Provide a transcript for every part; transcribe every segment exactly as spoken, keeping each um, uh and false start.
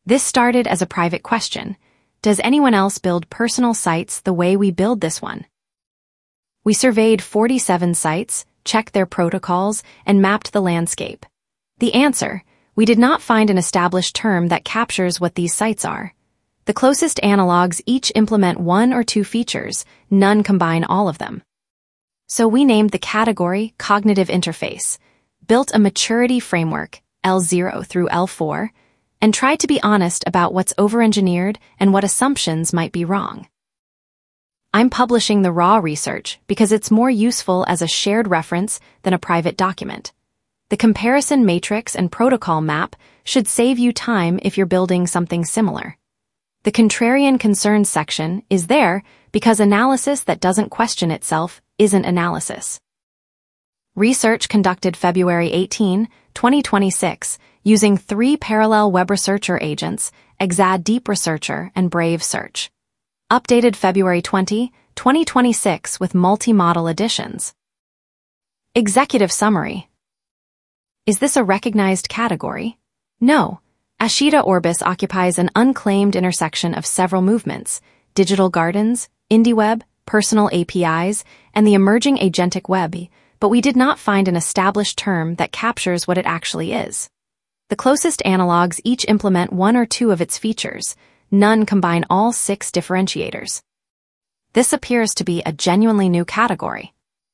This started as a private question. Does anyone else build personal sites the way we build this one? We surveyed forty-seven sites, checked their protocols, and mapped the landscape. The answer: we did not find an established term that captures what these sites are. The closest analogs each implement one or two features, none combine all of them. So we named the category Cognitive Interface, built a maturity framework, L zero through L four, and tried to be honest about what's over-engineered and what assumptions might be wrong. I'm publishing the raw research because it's more useful as a shared reference than a private document. The comparison matrix and protocol map should save you time if you're building something similar. The contrarian concerns section is there because analysis that doesn't question itself isn't analysis. Research conducted February eighteenth, twenty twenty-six, using three parallel web researcher agents, Exad Deep Researcher and Brave Search. Updated February twentieth, twenty twenty-six with multi-model additions. Executive Summary. Is this a recognized category? No. Ashita Orbis occupies an unclaimed intersection of several movements: digital gardens, IndieWeb, personal A P Is, and the emerging agentic web, but we did not find an established term that captures what it actually is. The closest analogs each implement one or two of its features, none combine all six differentiators. This appears to be a genuinely new category.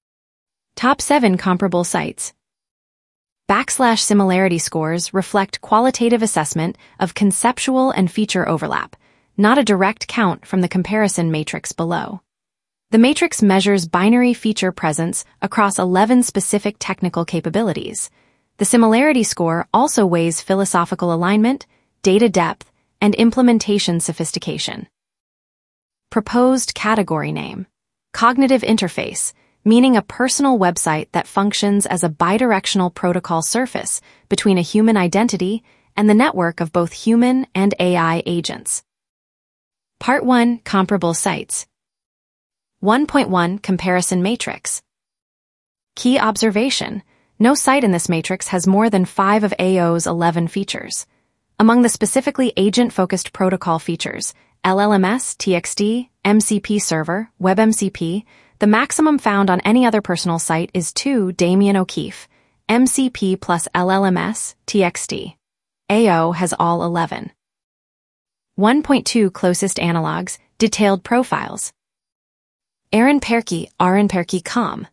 Top seven comparable sites. Backslash similarity scores reflect qualitative assessment of conceptual and feature overlap, not a direct count from the comparison matrix below. The matrix measures binary feature presence across eleven specific technical capabilities. The similarity score also weighs philosophical alignment, data depth, and implementation sophistication. Proposed category name: Cognitive Interface, meaning a personal website that functions as a bidirectional protocol surface between a human identity and the network of both human and A I agents. Part one. Comparable sites. one point one. Comparison matrix. Key observation: no site in this matrix has more than five of A O's eleven features. Among the specifically agent-focused protocol features, L L M S, T X T, M C P server, WebMCP, the maximum found on any other personal site is two Damien O'Keefe, M C P plus L L M S, T X T. A O has all eleven. one point two. Closest analogs, detailed profiles. Aaron Paerke, Aaron Paerke dot com.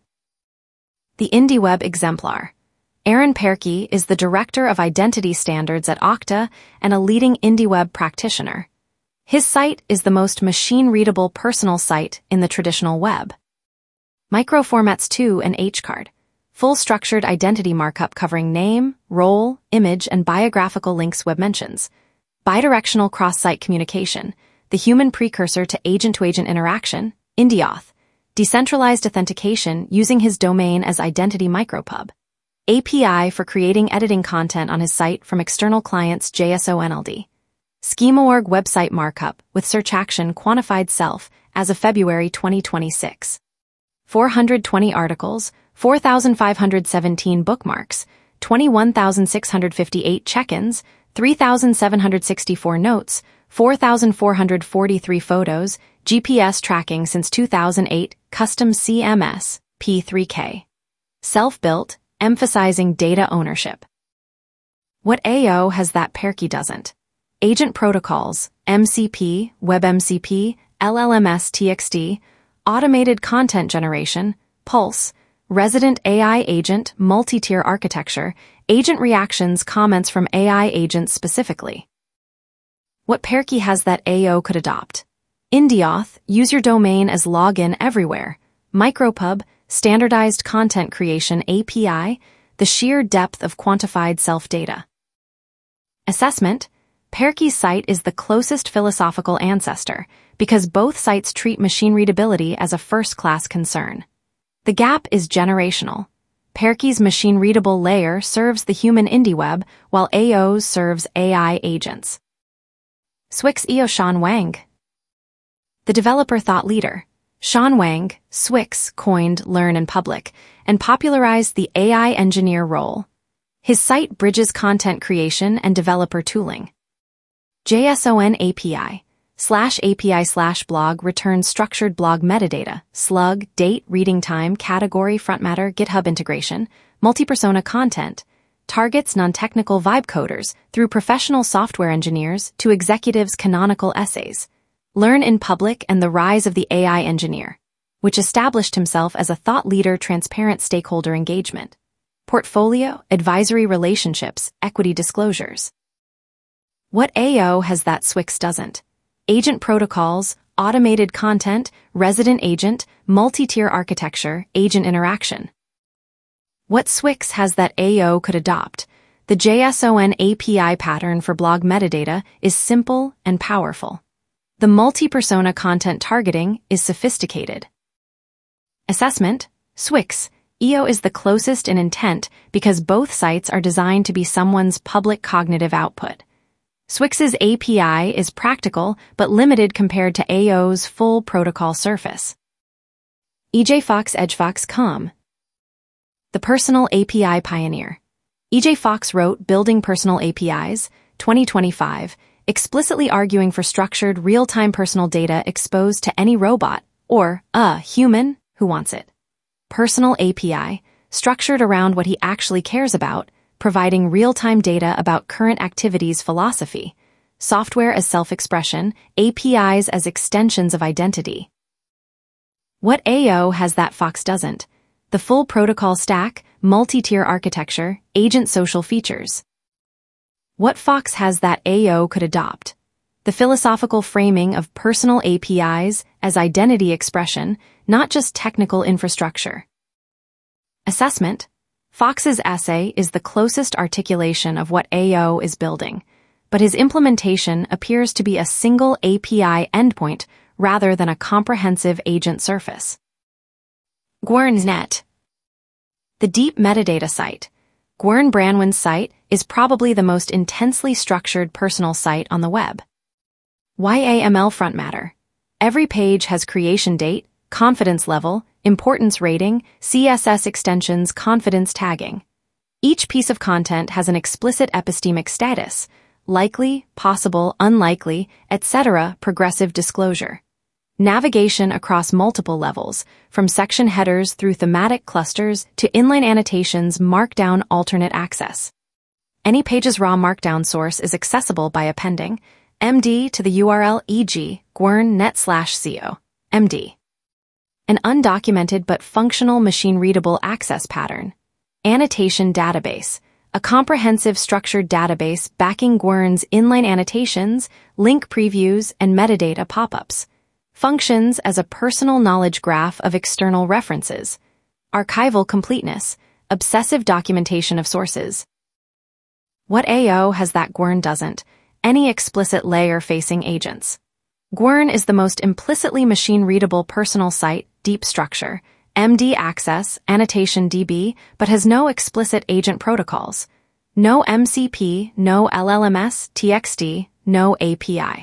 The IndieWeb exemplar. Aaron Paerke is the Director of Identity Standards at Okta and a leading IndieWeb practitioner. His site is the most machine-readable personal site in the traditional web. Microformats two and H card. Full structured identity markup covering name, role, image, and biographical links web mentions. Bidirectional cross-site communication, the human precursor to agent-to-agent interaction, IndieAuth. Decentralized authentication using his domain as Identity Micropub. A P I for creating editing content on his site from external clients J S O N L D. Schema.org website markup with search action quantified self as of February twenty twenty-six. four hundred twenty articles, four thousand five hundred seventeen bookmarks, twenty-one thousand six hundred fifty-eight check-ins, three thousand seven hundred sixty-four notes, four thousand four hundred forty-three photos, G P S tracking since two thousand eight, custom C M S, P three K. Self-built, emphasizing data ownership. What A O has that Paerke doesn't? Agent protocols, M C P, WebMCP, L L M S T X T, automated content generation, Pulse, resident A I agent, multi-tier architecture, agent reactions, comments from A I agents specifically. What Paerke has that A O could adopt? IndieAuth, use your domain as login everywhere. Micropub, standardized content creation A P I, the sheer depth of quantified self-data. Assessment: Paerke's site is the closest philosophical ancestor because both sites treat machine readability as a first-class concern. The gap is generational. Paerke's machine-readable layer serves the human IndieWeb, while A O's serves A I agents. Swix E O Sean Wang. The developer thought leader. Sean Wang, Swix, coined Learn in Public and popularized the A I engineer role. His site bridges content creation and developer tooling. JSON A P I slash API slash blog returns structured blog metadata, slug, date, reading time, category, front matter, GitHub integration, multi-persona content, targets non-technical vibe coders through professional software engineers to executives' canonical essays. Learn in Public and the Rise of the A I Engineer, which established himself as a thought leader, transparent stakeholder engagement. Portfolio, advisory relationships, equity disclosures. What A O has that S W I X doesn't? Agent protocols, automated content, resident agent, multi-tier architecture, agent interaction. What S W I X has that A O could adopt? The JSON A P I pattern for blog metadata is simple and powerful. The multi-persona content targeting is sophisticated. Assessment, S W I X, E O is the closest in intent because both sites are designed to be someone's public cognitive output. S W I X's A P I is practical but limited compared to A O's full protocol surface. E J Fox EdgeFox dot com. The Personal A P I Pioneer. E J Fox wrote Building Personal A P Is, twenty twenty-five, explicitly arguing for structured, real-time personal data exposed to any robot, or a human, who wants it. Personal A P I, structured around what he actually cares about, providing real-time data about current activities philosophy, software as self-expression, A P Is as extensions of identity. What A O has that Fox doesn't? The full protocol stack, multi-tier architecture, agent social features. What Fox has that A O could adopt? The philosophical framing of personal A P Is as identity expression, not just technical infrastructure. Assessment. Fox's essay is the closest articulation of what A O is building, but his implementation appears to be a single A P I endpoint rather than a comprehensive agent surface. Gwern's Net. The deep metadata site. Gwern Branwen's site is probably the most intensely structured personal site on the web. Y A M L Front Matter. Every page has creation date, confidence level, importance rating, C S S extensions, confidence tagging. Each piece of content has an explicit epistemic status, likely, possible, unlikely, et cetera, progressive disclosure. Navigation across multiple levels, from section headers through thematic clusters to inline annotations, markdown alternate access. Any page's raw markdown source is accessible by appending M D to the U R L, for example, gwern net slash co, M D. An undocumented but functional machine-readable access pattern. Annotation database, a comprehensive structured database backing Gwern's inline annotations, link previews, and metadata pop-ups. Functions as a personal knowledge graph of external references. Archival completeness, obsessive documentation of sources. What A O has that Gwern doesn't? Any explicit layer-facing agents. Gwern is the most implicitly machine-readable personal site, deep structure, M D access, annotation D B, but has no explicit agent protocols. No M C P, no L L M S, T X D, no A P I.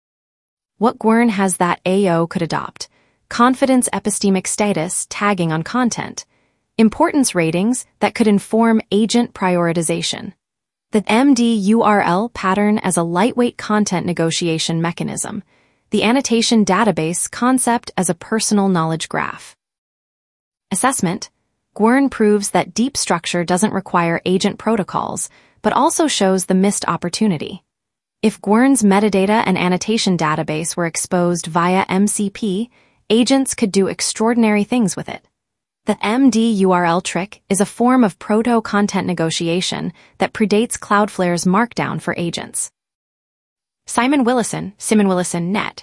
What Gwern has that A O could adopt? Confidence epistemic status tagging on content. Importance ratings that could inform agent prioritization. The M D U R L pattern as a lightweight content negotiation mechanism. The annotation database concept as a personal knowledge graph. Assessment. Gwern proves that deep structure doesn't require agent protocols, but also shows the missed opportunity. If Gwern's metadata and annotation database were exposed via M C P, agents could do extraordinary things with it. The M D U R L trick is a form of proto-content negotiation that predates Cloudflare's Markdown for agents. Simon Willison, Simon Willison Net.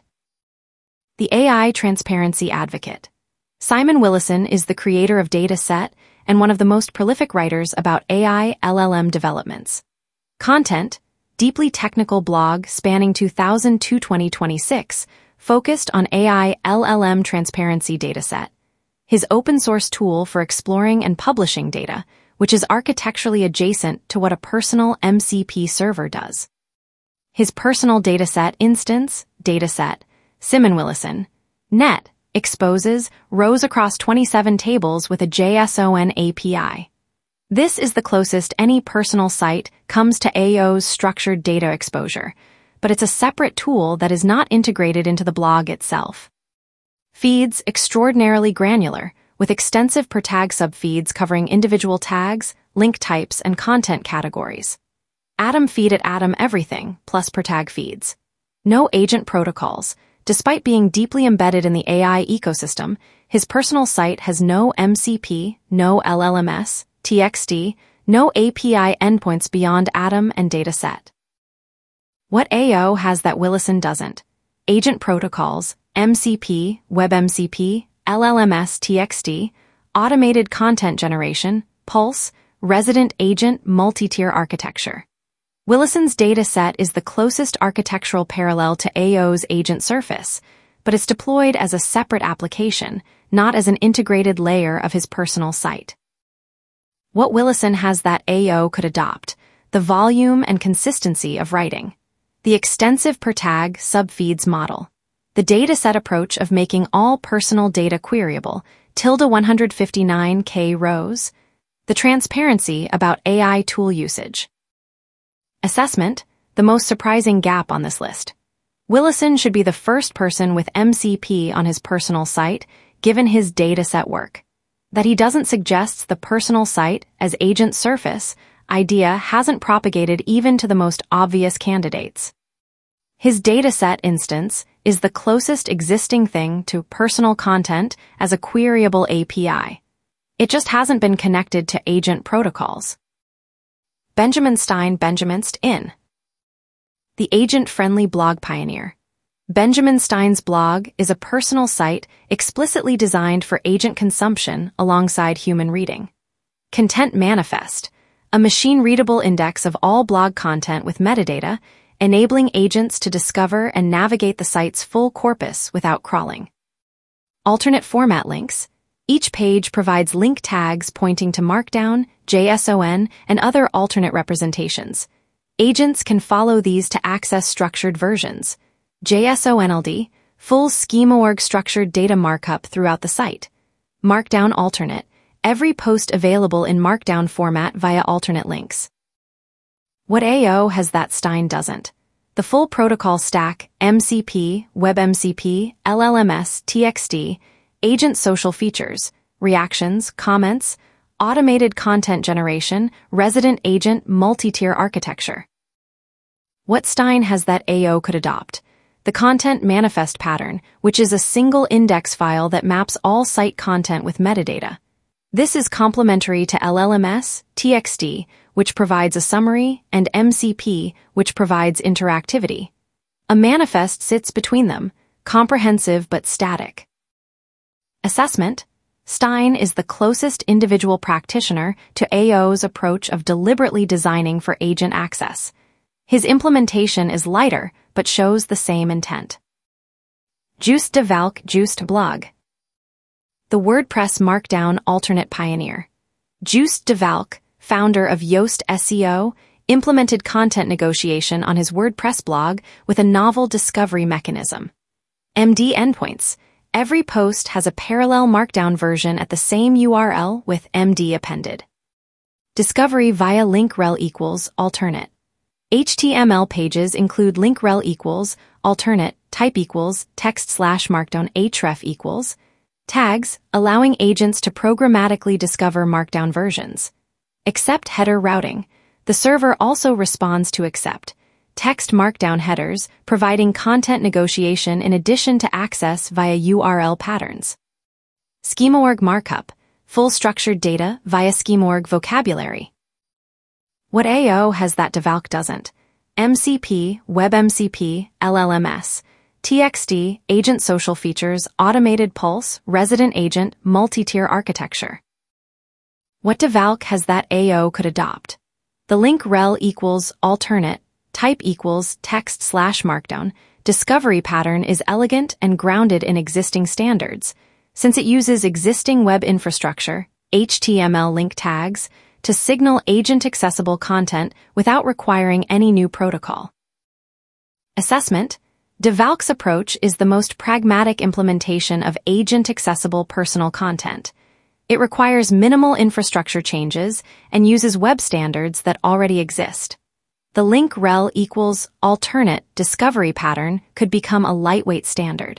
The A I Transparency Advocate. Simon Willison is the creator of Dataset and one of the most prolific writers about A I L L M developments. Content, deeply technical blog spanning two thousand to twenty twenty-six, focused on A I L L M transparency dataset. His open-source tool for exploring and publishing data, which is architecturally adjacent to what a personal M C P server does. His personal dataset instance, dataset, Simon Willison, net, exposes rows across twenty-seven tables with a JSON A P I. This is the closest any personal site comes to A O's structured data exposure, but it's a separate tool that is not integrated into the blog itself. Feeds extraordinarily granular, with extensive per tag subfeeds covering individual tags, link types, and content categories. Atom feed at Atom everything, plus per tag feeds. No agent protocols. Despite being deeply embedded in the A I ecosystem, his personal site has no M C P, no L L M S, T X T, no A P I endpoints beyond Atom and dataset. What A O has that Willison doesn't? Agent protocols, M C P, WebMCP, L L M S, T X T, automated content generation, Pulse, resident agent multi-tier architecture. Willison's dataset is the closest architectural parallel to A O's agent surface, but it's deployed as a separate application, not as an integrated layer of his personal site. What Willison has that A O could adopt: the volume and consistency of writing, the extensive per tag subfeeds model, the dataset approach of making all personal data queryable, tilde one hundred fifty-nine K rows, the transparency about A I tool usage. Assessment: the most surprising gap on this list. Willison should be the first person with M C P on his personal site, given his dataset work. That he doesn't suggest the personal site as agent surface idea hasn't propagated even to the most obvious candidates. His dataset instance is the closest existing thing to personal content as a queryable A P I. It just hasn't been connected to agent protocols. Benjamin Stein Benjaminst in. The agent-friendly blog pioneer. Benjamin Stein's blog is a personal site explicitly designed for agent consumption alongside human reading. Content Manifest, a machine-readable index of all blog content with metadata, enabling agents to discover and navigate the site's full corpus without crawling. Alternate format links. Each page provides link tags pointing to Markdown, JSON, and other alternate representations. Agents can follow these to access structured versions. JSONLD, full schema.org structured data markup throughout the site. Markdown alternate, every post available in Markdown format via alternate links. What A O has that Stein doesn't? The full protocol stack, M C P, WebMCP, L L M S, T X T, agent social features, reactions, comments, automated content generation, resident agent multi-tier architecture. What Stein has that A O could adopt? The content manifest pattern, which is a single index file that maps all site content with metadata. This is complementary to L L M S, T X T, which provides a summary, and M C P, which provides interactivity. A manifest sits between them, comprehensive but static. Assessment: Stein is the closest individual practitioner to A O's approach of deliberately designing for agent access. His implementation is lighter, but shows the same intent. Joost de Valk Joost blog. The WordPress Markdown alternate pioneer. Joost de Valk, founder of Yoast S E O, implemented content negotiation on his WordPress blog with a novel discovery mechanism. M D endpoints. Every post has a parallel Markdown version at the same U R L with M D appended. Discovery via link.rel equals alternate. H T M L pages include link.rel equals alternate, type equals text slash markdown href equals tags, allowing agents to programmatically discover Markdown versions. Accept header routing. The server also responds to accept text Markdown headers, providing content negotiation in addition to access via U R L patterns. Schema.org markup, full structured data via Schema.org vocabulary. What A O has that de Valk doesn't? M C P, WebMCP, L L M S, T X T, agent social features, automated pulse, resident agent, multi-tier architecture. What de Valk has that A O could adopt? The link.rel equals alternate, type equals text slash markdown, discovery pattern is elegant and grounded in existing standards, since it uses existing web infrastructure, H T M L link tags, to signal agent-accessible content without requiring any new protocol. Assessment: De Valk's approach is the most pragmatic implementation of agent-accessible personal content. It requires minimal infrastructure changes and uses web standards that already exist. the link rel equals alternate discovery pattern could become a lightweight standard.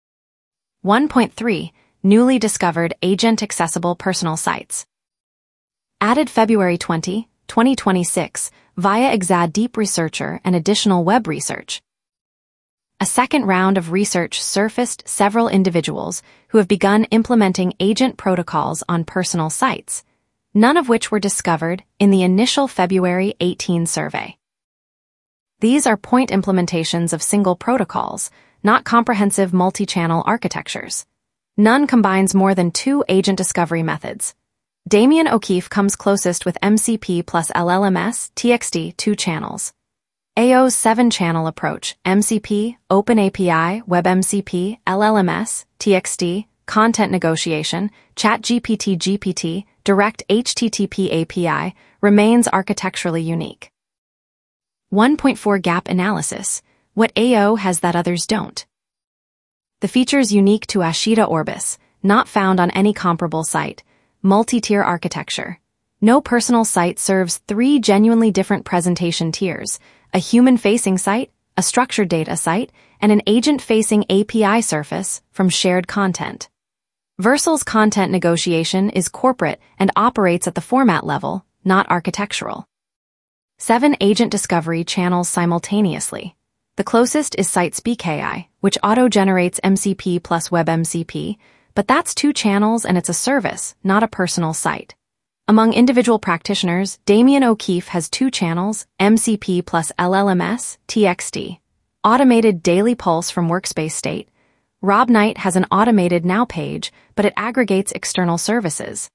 one point three. Newly discovered agent-accessible personal sites. Added February twentieth, twenty twenty-six, via Exad Deep Researcher and additional web research. A second round of research surfaced several individuals who have begun implementing agent protocols on personal sites, none of which were discovered in the initial February eighteenth survey. These are point implementations of single protocols, not comprehensive multi-channel architectures. None combines more than two agent discovery methods. Damien O'Keefe comes closest with M C P plus L L M S, T X T, two channels. A O's seven-channel approach, M C P, OpenAPI, WebMCP, L L M S, T X T, Content Negotiation, ChatGPT G P T, Direct H T T P A P I, remains architecturally unique. one point four Gap Analysis. What A O has that others don't. The features unique to Ashita Orbis, not found on any comparable site. Multi-tier architecture. No personal site serves three genuinely different presentation tiers: a human-facing site, a structured data site, and an agent-facing A P I surface from shared content. Vercel's content negotiation is corporate and operates at the format level, not architectural. Seven agent discovery channels simultaneously. The closest is SitesBKI, which auto-generates M C P plus WebMCP, but that's two channels and it's a service, not a personal site. Among individual practitioners, Damien O'Keefe has two channels, M C P plus L L M S, T X T. Automated daily pulse from workspace state. Rob Knight has an automated now page, but it aggregates external services.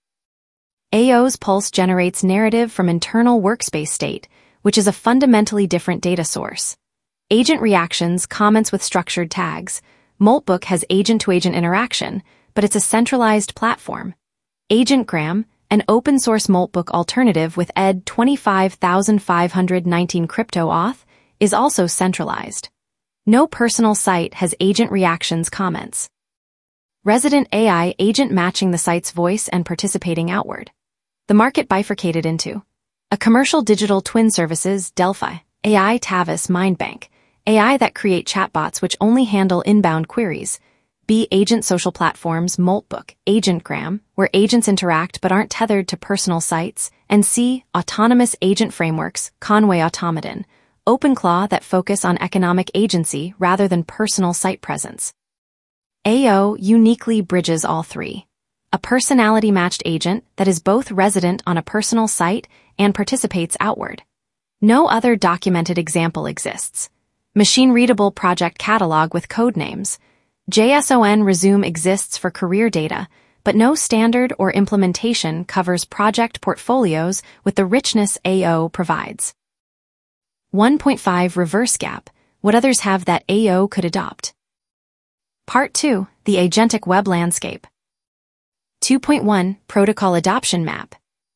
A O's Pulse generates narrative from internal workspace state, which is a fundamentally different data source. Agent reactions comments with structured tags. Moltbook has agent-to-agent interaction, but it's a centralized platform. AgentGram, an open-source Moltbook alternative with E D twenty-five thousand five hundred nineteen crypto auth, is also centralized. No personal site has agent reactions comments. Resident A I agent matching the site's voice and participating outward. The market bifurcated into a commercial digital twin services, Delphi, A I Tavis Mindbank, A I that create chatbots which only handle inbound queries, B. Agent social platforms, Moltbook, AgentGram, where agents interact but aren't tethered to personal sites, and C. Autonomous agent frameworks, Conway Automaton, OpenClaw that focus on economic agency rather than personal site presence. A O uniquely bridges all three. A personality-matched agent that is both resident on a personal site and participates outward. No other documented example exists. Machine-readable project catalog with code names. JSON Resume exists for career data, but no standard or implementation covers project portfolios with the richness A O provides. one point five Reverse Gap. What others have that A O could adopt. Part two. The Agentic Web Landscape. two point one Protocol Adoption Map.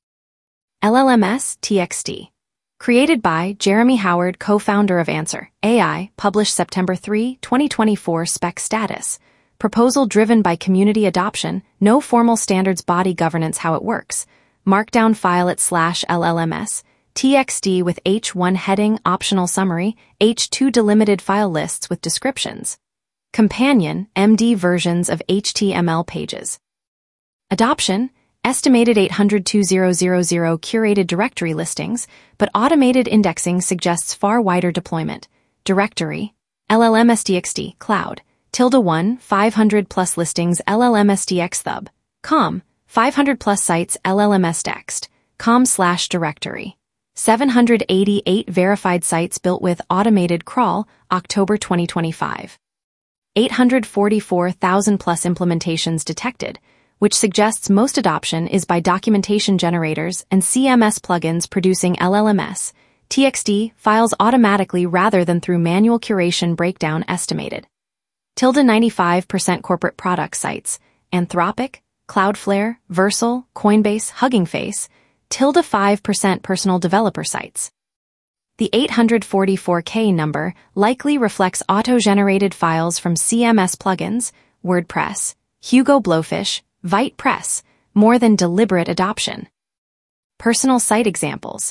L L M S T X T. Created by Jeremy Howard, co-founder of Answer A I, published September third, twenty twenty-four. Spec status. Proposal driven by community adoption, no formal standards body governance. How it works. Markdown file at slash L L M S. T X T with H one heading, optional summary, H two delimited file lists with descriptions. Companion, M D versions of H T M L pages. Adoption, estimated eight hundred to two thousand curated directory listings, but automated indexing suggests far wider deployment. Directory, L L M S D X T, Cloud, tilde one, five hundred plus listings L L M S D X Thub, com, five hundred plus sites L L M S Dext, com slash directory. seven hundred eighty-eight verified sites built with automated crawl, October twenty twenty-five. eight hundred forty-four thousand plus implementations detected, which suggests most adoption is by documentation generators and C M S plugins producing L L M S, T X T files automatically rather than through manual curation breakdown estimated. Tilde ninety-five percent corporate product sites, Anthropic, Cloudflare, Vercel, Coinbase, Hugging Face, tilde five percent personal developer sites. The eight hundred forty-four K number likely reflects auto-generated files from C M S plugins, WordPress, Hugo Blowfish, VitePress, more than deliberate adoption. Personal site examples.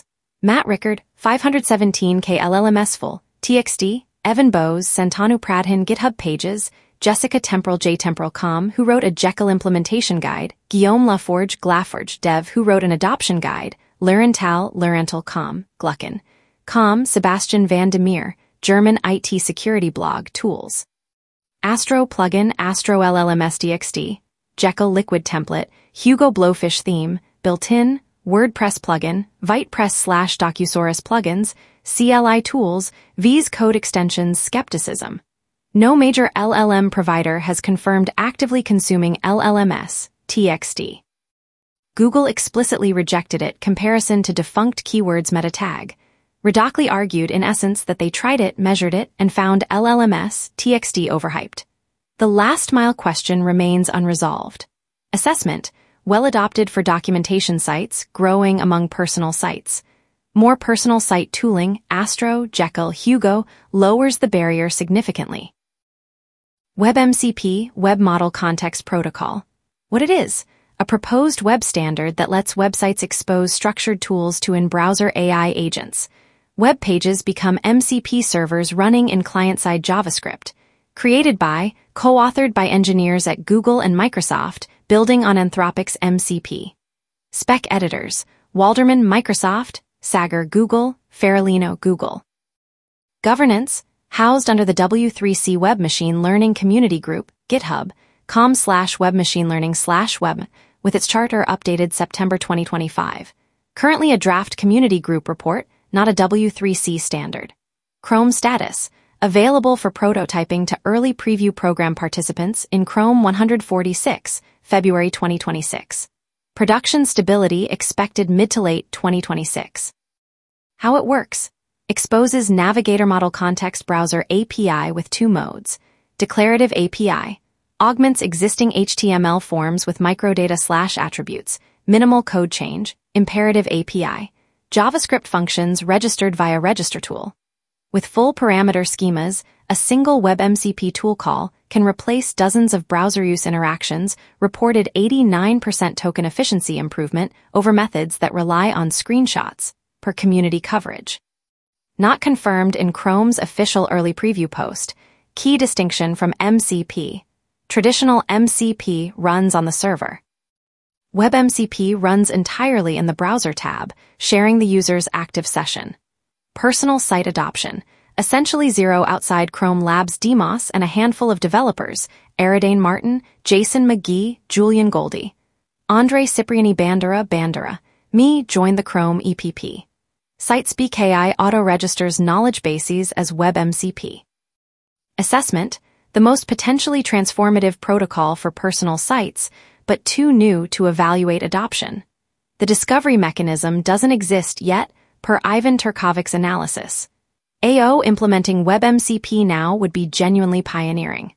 Matt Rickard, five hundred seventeen K L L M S full, T X T, Evan Bose, Santanu Pradhan GitHub Pages, Jessica Temporal J Temporal Com, who wrote a Jekyll implementation guide, Guillaume Laforge Glaforge Dev, who wrote an adoption guide, Larental Larental Com, Gluckin, Com, Sebastian van de Meer, German I T security blog, Tools. Astro Plugin, Astro L L M S D X D, Jekyll Liquid Template, Hugo Blowfish Theme, Built-in, WordPress Plugin, VitePress slash Docusaurus Plugins, C L I Tools, V's Code Extensions, Skepticism. No major L L M provider has confirmed actively consuming L L M S, T X D. Google explicitly rejected it comparison to defunct keywords meta tag. Redockley argued in essence that they tried it, measured it, and found L L M S, T X D overhyped. The last mile question remains unresolved. Assessment, well adopted for documentation sites, growing among personal sites. More personal site tooling, Astro, Jekyll, Hugo, lowers the barrier significantly. WebMCP, Web Model Context Protocol. What it is? A proposed web standard that lets websites expose structured tools to in-browser A I agents. Web pages become M C P servers running in client-side JavaScript. Created by, co-authored by engineers at Google and Microsoft, building on Anthropic's M C P. Spec editors, Walderman Microsoft, Sagar Google, Farolino Google. Governance, housed under the W three C Web Machine Learning Community Group, GitHub, com slash web machine learning slash web, with its charter updated September twenty twenty-five. Currently a draft community group report, not a W three C standard. Chrome status, available for prototyping to early preview program participants in Chrome one forty-six, February twenty twenty-six. Production stability expected mid to late twenty twenty-six. How it works. Exposes Navigator Model Context Browser A P I with two modes. Declarative A P I. Augments existing H T M L forms with microdata slash attributes. Minimal code change. Imperative A P I. JavaScript functions registered via register tool. With full parameter schemas, a single WebMCP tool call can replace dozens of browser use interactions, reported eighty-nine percent token efficiency improvement over methods that rely on screenshots, per community coverage. Not confirmed in Chrome's official early preview post. Key distinction from M C P. Traditional M C P runs on the server. WebMCP runs entirely in the Browser tab, sharing the user's active session. Personal site adoption. Essentially zero outside Chrome Labs Demos and a handful of developers, Aridane Martin, Jason McGee, Julian Goldie. Andre Cipriani Bandera Bandera. Me joined the Chrome E P P. Sites B K I auto-registers knowledge bases as WebMCP. Assessment. The most potentially transformative protocol for personal sites, but too new to evaluate adoption. The discovery mechanism doesn't exist yet, per Ivan Turkovic's analysis. A O implementing WebMCP now would be genuinely pioneering.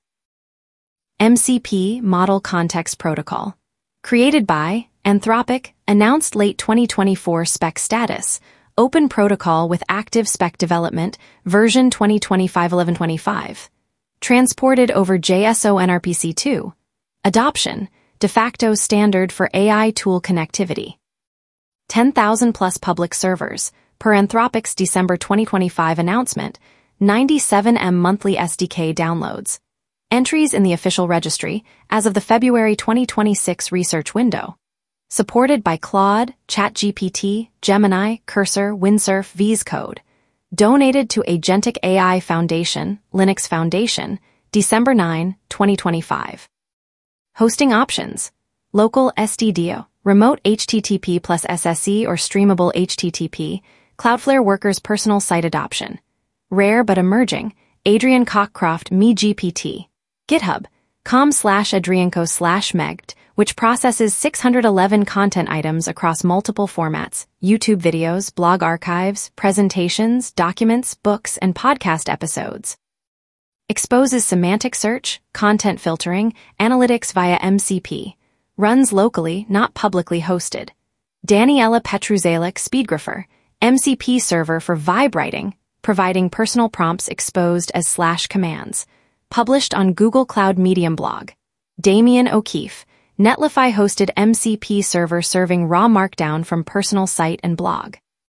M C P Model Context Protocol. Created by Anthropic, announced late twenty twenty-four spec status, open protocol with active spec development, version twenty twenty-five eleven twenty-five. Transported over J S O N R P C two. Adoption, de facto standard for A I tool connectivity. ten thousand plus public servers, per Anthropic's December twenty twenty-five announcement, ninety-seven million monthly S D K downloads. Entries in the official registry, as of the February twenty twenty-six research window. Supported by Claude, ChatGPT, Gemini, Cursor, Windsurf, V's Code. Donated to Agentic A I Foundation, Linux Foundation, December ninth, twenty twenty-five. Hosting options. Local S D D O, remote H T T P plus S S E or streamable H T T P, Cloudflare Workers personal site adoption. Rare but emerging, Adrian Cockcroft MeGPT. GitHub, com slash Adrianco slash Megged, which processes six hundred eleven content items across multiple formats, YouTube videos, blog archives, presentations, documents, books, and podcast episodes. Exposes semantic search, content filtering, analytics via M C P. Runs locally, not publicly hosted. Daniela Petruzelic Speedgrapher, M C P server for vibe writing, providing personal prompts exposed as slash commands. Published on Google Cloud Medium blog. Damien O'Keefe, Netlify hosted M C P server serving raw markdown from personal site and blog.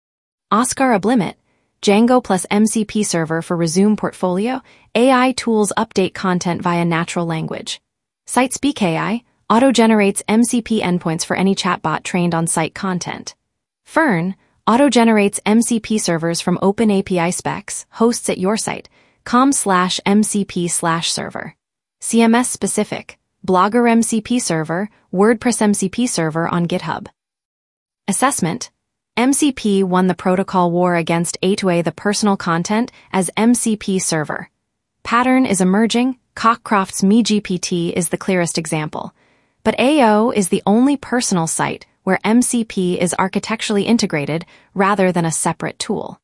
Oscar Ablimit, Django plus M C P server for Resume portfolio, A I tools update content via natural language. SiteSpeak A I, auto-generates M C P endpoints for any chatbot trained on site content. Fern, auto-generates M C P servers from open A P I specs, hosts at your site, com slash MCP slash server. C M S specific, Blogger M C P server, WordPress M C P server on GitHub. Assessment. M C P won the protocol war against A two A the personal content as M C P server. Pattern is emerging, Cockcroft's MeGPT is the clearest example. But A O is the only personal site where M C P is architecturally integrated rather than a separate tool.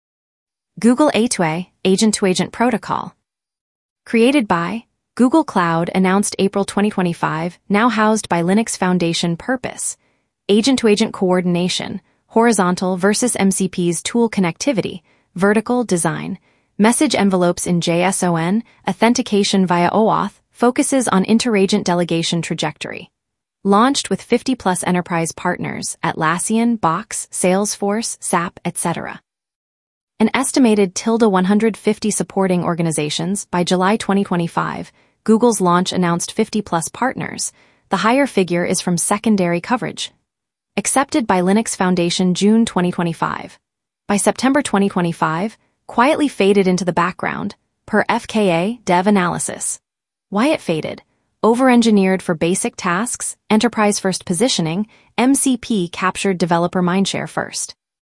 Google A two A, Agent-to-Agent Protocol. Created by Google Cloud, announced April twenty twenty-five, now housed by Linux Foundation. Purpose: agent-to-agent coordination, horizontal versus M C P's tool connectivity, vertical design, message envelopes in JSON, authentication via OAuth, focuses on interagent delegation trajectory. Launched with fifty plus enterprise partners, Atlassian, Box, Salesforce, S A P, et cetera. An estimated tilde one hundred fifty supporting organizations by July twenty twenty-five, Google's launch announced fifty plus partners. The higher figure is from secondary coverage. Accepted by Linux Foundation June twenty twenty-five. By September twenty twenty-five, quietly faded into the background, per F K A Dev Analysis. Why it faded? Over-engineered for basic tasks, enterprise-first positioning, M C P captured developer mindshare first.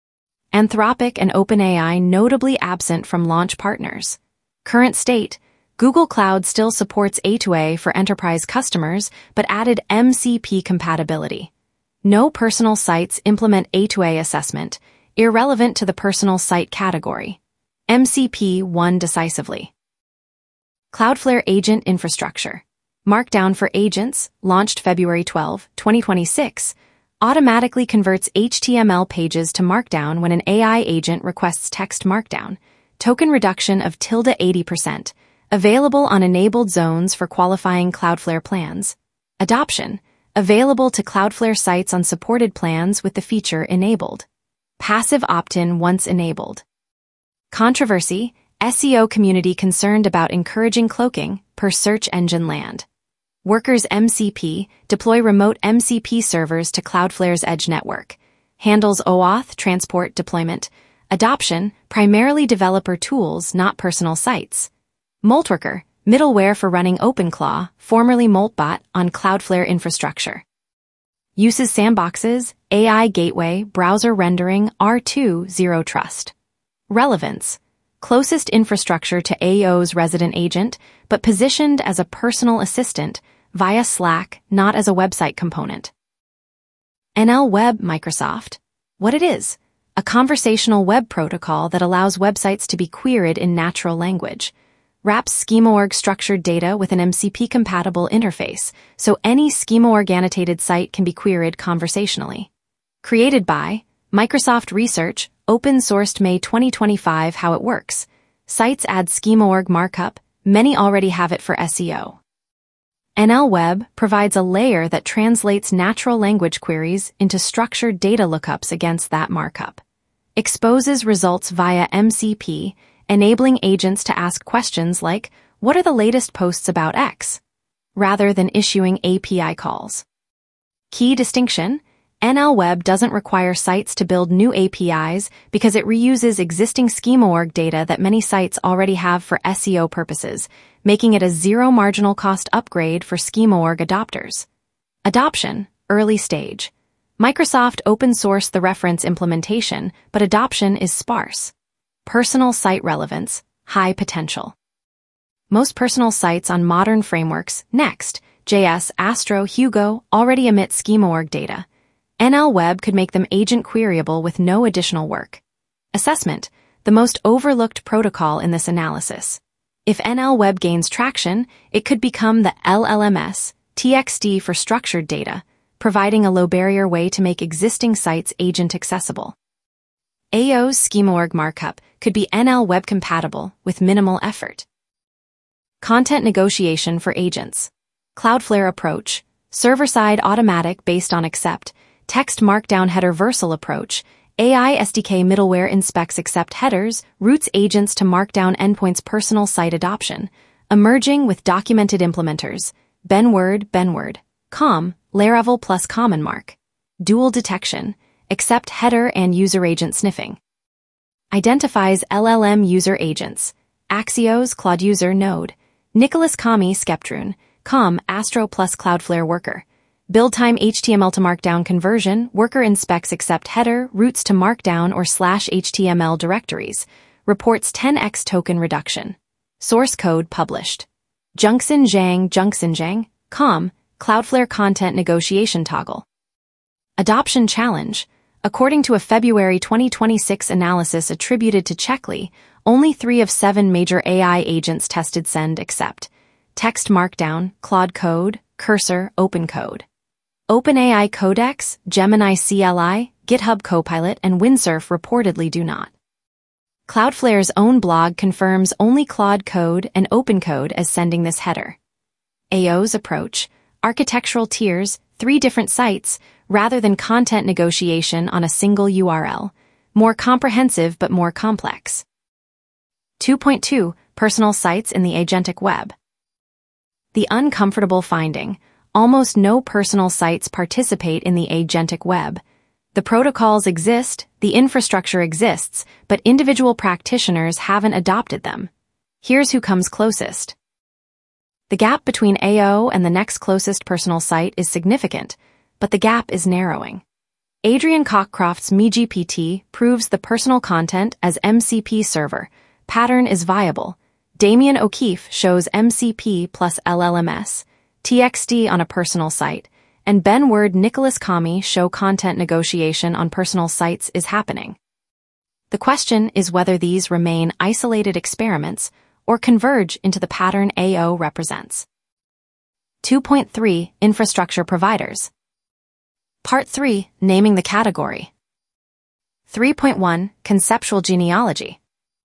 Anthropic and OpenAI notably absent from launch partners. Current state: Google Cloud still supports A two A for enterprise customers but added M C P compatibility. No personal sites implement A two A assessment, irrelevant to the personal site category. M C P won decisively. Cloudflare Agent Infrastructure. Markdown for Agents, launched February twelfth, twenty twenty-six, automatically converts H T M L pages to Markdown when an A I agent requests text Markdown. Token reduction of tilde eighty percent. Available on enabled zones for qualifying Cloudflare plans. Adoption. Available to Cloudflare sites on supported plans with the feature enabled. Passive opt-in once enabled. Controversy. S E O community concerned about encouraging cloaking, per Search Engine Land. Workers M C P, deploy remote M C P servers to Cloudflare's edge network. Handles OAuth transport deployment. Adoption, primarily developer tools, not personal sites. Moltworker, middleware for running OpenClaw, formerly Moltbot, on Cloudflare infrastructure. Uses sandboxes, A I gateway, browser rendering, R two, zero trust. Relevance. Closest infrastructure to A O's resident agent, but positioned as a personal assistant via Slack, not as a website component. N L Web Microsoft. What it is: a conversational web protocol that allows websites to be queried in natural language. Wraps schema.org structured data with an M C P-compatible interface, so any schema.org annotated site can be queried conversationally. Created by Microsoft Research, open-sourced May twenty twenty-five. How it works. Sites add schema.org markup, many already have it for S E O. N L Web provides a layer that translates natural language queries into structured data lookups against that markup. Exposes results via M C P, enabling agents to ask questions like, what are the latest posts about X? Rather than issuing A P I calls. Key distinction: N L Web doesn't require sites to build new A P Is because it reuses existing schema.org data that many sites already have for S E O purposes, making it a zero marginal cost upgrade for schema.org adopters. Adoption, early stage. Microsoft open-sourced the reference implementation, but adoption is sparse. Personal site relevance, high potential. Most personal sites on modern frameworks, Next, J S, Astro, Hugo, already emit schema.org data. N L Web could make them agent queryable with no additional work. Assessment, the most overlooked protocol in this analysis. If N L Web gains traction, it could become the L L M S, T X D for structured data, providing a low-barrier way to make existing sites agent-accessible. A O's schema.org markup could be N L Web compatible with minimal effort. Content negotiation for agents. Cloudflare approach, server-side automatic based on accept, text markdown header versal approach, A I S D K middleware inspects accept headers, routes agents to Markdown endpoints personal site adoption, emerging with documented implementers, Benword, Benword, Com, Laravel plus Common Mark, dual detection, accept header and user agent sniffing. Identifies L L M user agents, Axios, Claude user node, Nicholas Kami, Skeptrune, Com, Astro plus Cloudflare worker. Build time H T M L to Markdown conversion, worker inspects accept header, routes to Markdown or slash H T M L directories, reports ten x token reduction. Source code published. Jungsun Zhang, Jungsun Zhang, Com, Cloudflare content negotiation toggle. Adoption challenge. According to a February twenty twenty-six analysis attributed to Checkly, only three of seven major A I agents tested send accept. Text Markdown, Claude Code, Cursor, OpenCode. OpenAI Codex, Gemini C L I, GitHub Copilot, and Windsurf reportedly do not. Cloudflare's own blog confirms only Claude Code and OpenCode as sending this header. A O's approach, architectural tiers, three different sites, rather than content negotiation on a single U R L, more comprehensive but more complex. two point two Personal sites in the agentic web. The uncomfortable finding, almost no personal sites participate in the agentic web. The protocols exist, the infrastructure exists, but individual practitioners haven't adopted them. Here's who comes closest. The gap between A O and the next closest personal site is significant, but the gap is narrowing. Adrian Cockcroft's MeGPT proves the personal content as M C P server pattern is viable. Damien O'Keefe shows M C P plus L L M S, T X T on a personal site, and Benword Nicholas Kami show content negotiation on personal sites is happening. The question is whether these remain isolated experiments or converge into the pattern A O represents. two point three Infrastructure providers. Part three Naming the category. three point one Conceptual genealogy.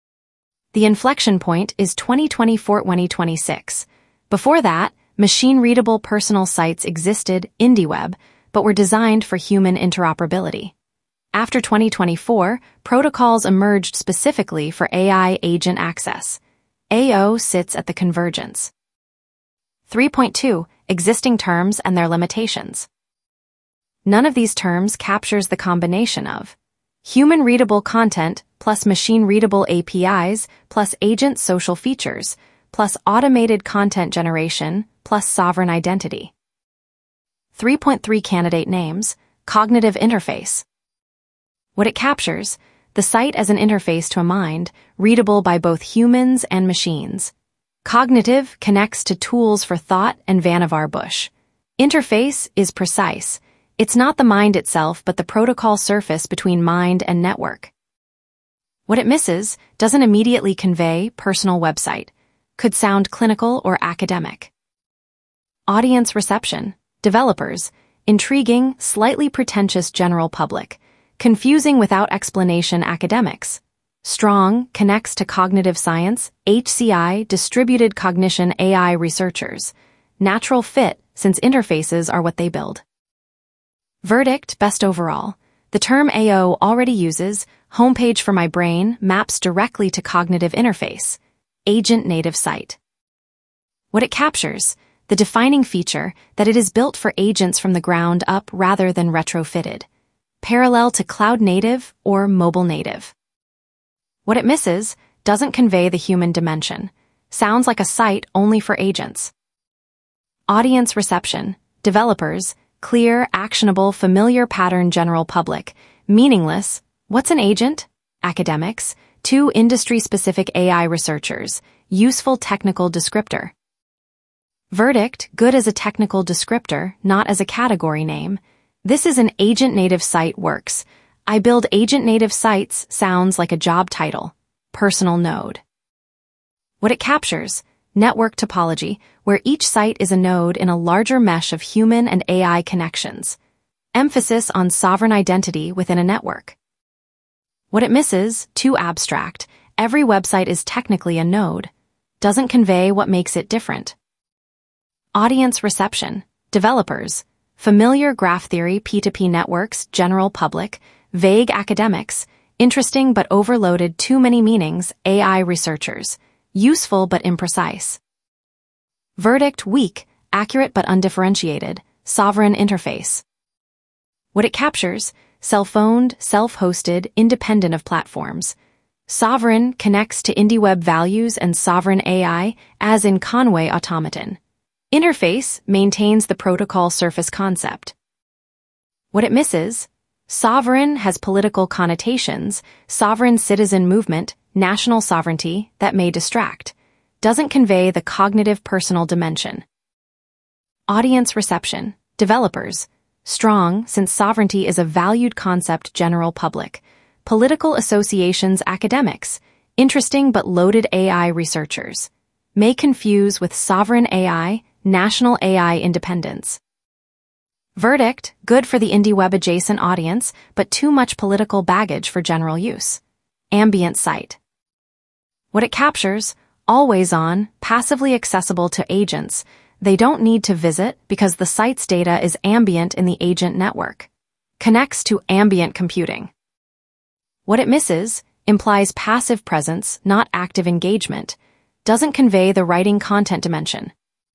The inflection point is twenty twenty-four to twenty twenty-six. Before that, machine-readable personal sites existed, IndieWeb, but were designed for human interoperability. After twenty twenty-four, protocols emerged specifically for A I agent access. A O sits at the convergence. three point two Existing terms and their limitations. None of these terms captures the combination of human-readable content plus machine-readable A P Is plus agent social features plus automated content generation plus sovereign identity. three point three Candidate names, cognitive interface. What it captures, the site as an interface to a mind, readable by both humans and machines. Cognitive connects to tools for thought and Vannevar Bush. Interface is precise. It's not the mind itself but the protocol surface between mind and network. What it misses doesn't immediately convey personal website, could sound clinical or academic. Audience reception, developers, intriguing, slightly pretentious general public, confusing without explanation academics. Strong, connects to cognitive science, H C I, distributed cognition A I researchers. Natural fit, since interfaces are what they build. Verdict, best overall. The term A O already uses, homepage for my brain maps directly to cognitive interface, agent native site. What it captures, the defining feature that it is built for agents from the ground up rather than retrofitted, parallel to cloud native or mobile native. What it misses doesn't convey the human dimension, sounds like a site only for agents. Audience reception, developers, clear, actionable, familiar pattern general public, meaningless, what's an agent? Academics, two industry-specific A I researchers, useful technical descriptor. Verdict, good as a technical descriptor, not as a category name. This is an agent-native site works. I build agent-native sites sounds like a job title. Personal node. What it captures, network topology, where each site is a node in a larger mesh of human and A I connections. Emphasis on sovereign identity within a network. What it misses, too abstract, every website is technically a node. Doesn't convey what makes it different. Audience reception, developers, familiar graph theory P two P networks, general public, Vague academics, interesting but overloaded, too many meanings, A I researchers, useful but imprecise. Verdict, weak, accurate but undifferentiated, sovereign interface. What it captures, self-owned, self-hosted, independent of platforms. Sovereign connects to IndieWeb values and sovereign A I, as in Conway Automaton. Interface maintains the protocol surface concept. What it misses, sovereign has political connotations, sovereign citizen movement, national sovereignty that may distract, doesn't convey the cognitive personal dimension. Audience reception, developers, strong since sovereignty is a valued concept, general public. Political associations, academics, interesting but loaded, A I researchers, may confuse with sovereign A I, national A I independence. Verdict, good for the IndieWeb adjacent audience, but too much political baggage for general use. Ambient site. What it captures, always on, passively accessible to agents. They don't need to visit because the site's data is ambient in the agent network. Connects to ambient computing. What it misses, implies passive presence, not active engagement. Doesn't convey the writing content dimension.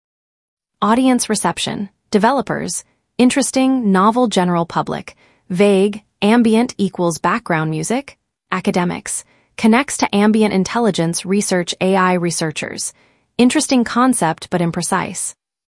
Audience reception, developers, interesting, novel, general public. Vague, ambient equals background music. Academics, connects to ambient intelligence, research, A I researchers. Interesting concept but imprecise.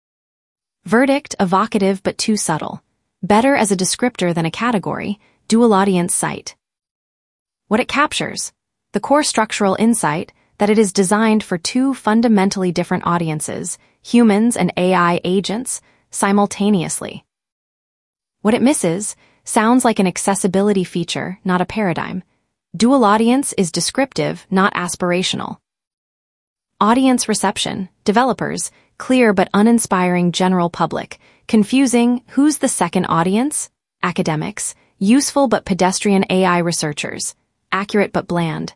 Verdict, evocative but too subtle. Better as a descriptor than a category, dual audience site. What it captures, the core structural insight that it is designed for two fundamentally different audiences, humans and A I agents, simultaneously. What it misses, sounds like an accessibility feature, not a paradigm. Dual audience is descriptive, not aspirational. Audience reception, developers, clear but uninspiring, general public, confusing, who's the second audience? Academics, useful but pedestrian, A I researchers, accurate but bland.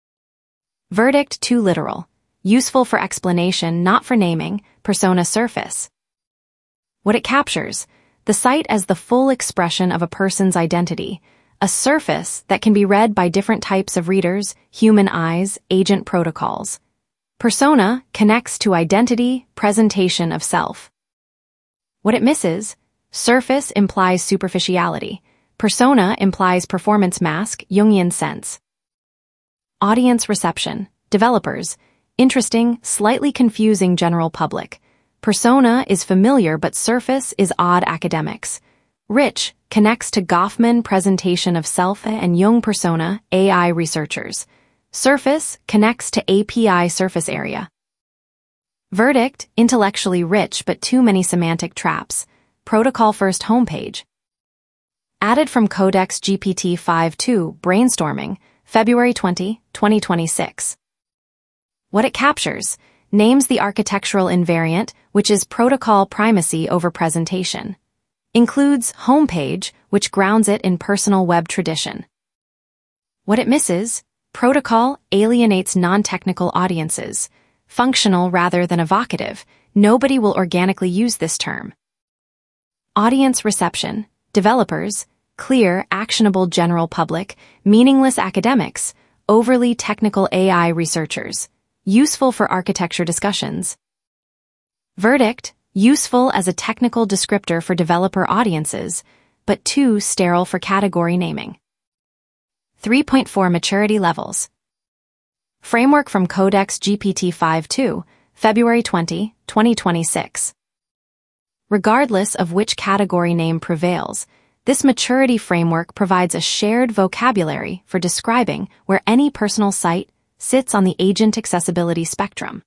Verdict, too literal, useful for explanation, not for naming, persona surface. What it captures, the site as the full expression of a person's identity, a surface that can be read by different types of readers, human eyes, agent protocols. Persona connects to identity, presentation of self. What it misses, surface implies superficiality. Persona implies performance mask, Jungian sense. Audience reception, developers, interesting, slightly confusing, general public. Persona is familiar but surface is odd, academics. Rich connects to Goffman, presentation of self, and Jung, persona, A I researchers. Surface connects to A P I, surface area. Verdict, intellectually rich but too many semantic traps. Protocol first homepage. Added from Codex G P T five point two, brainstorming, February twentieth, twenty twenty-six. What it captures, names the architectural invariant, which is protocol primacy over presentation. Includes homepage, which grounds it in personal web tradition. What it misses, protocol alienates non-technical audiences. Functional rather than evocative, nobody will organically use this term. Audience reception, developers, clear, actionable, general public, meaningless, academics, overly technical, A I researchers, useful for architecture discussions. Verdict, useful as a technical descriptor for developer audiences, but too sterile for category naming. three point four Maturity levels. Framework from Codex G P T five point two, February twentieth, twenty twenty-six. Regardless of which category name prevails, this maturity framework provides a shared vocabulary for describing where any personal site sits on the agent accessibility spectrum.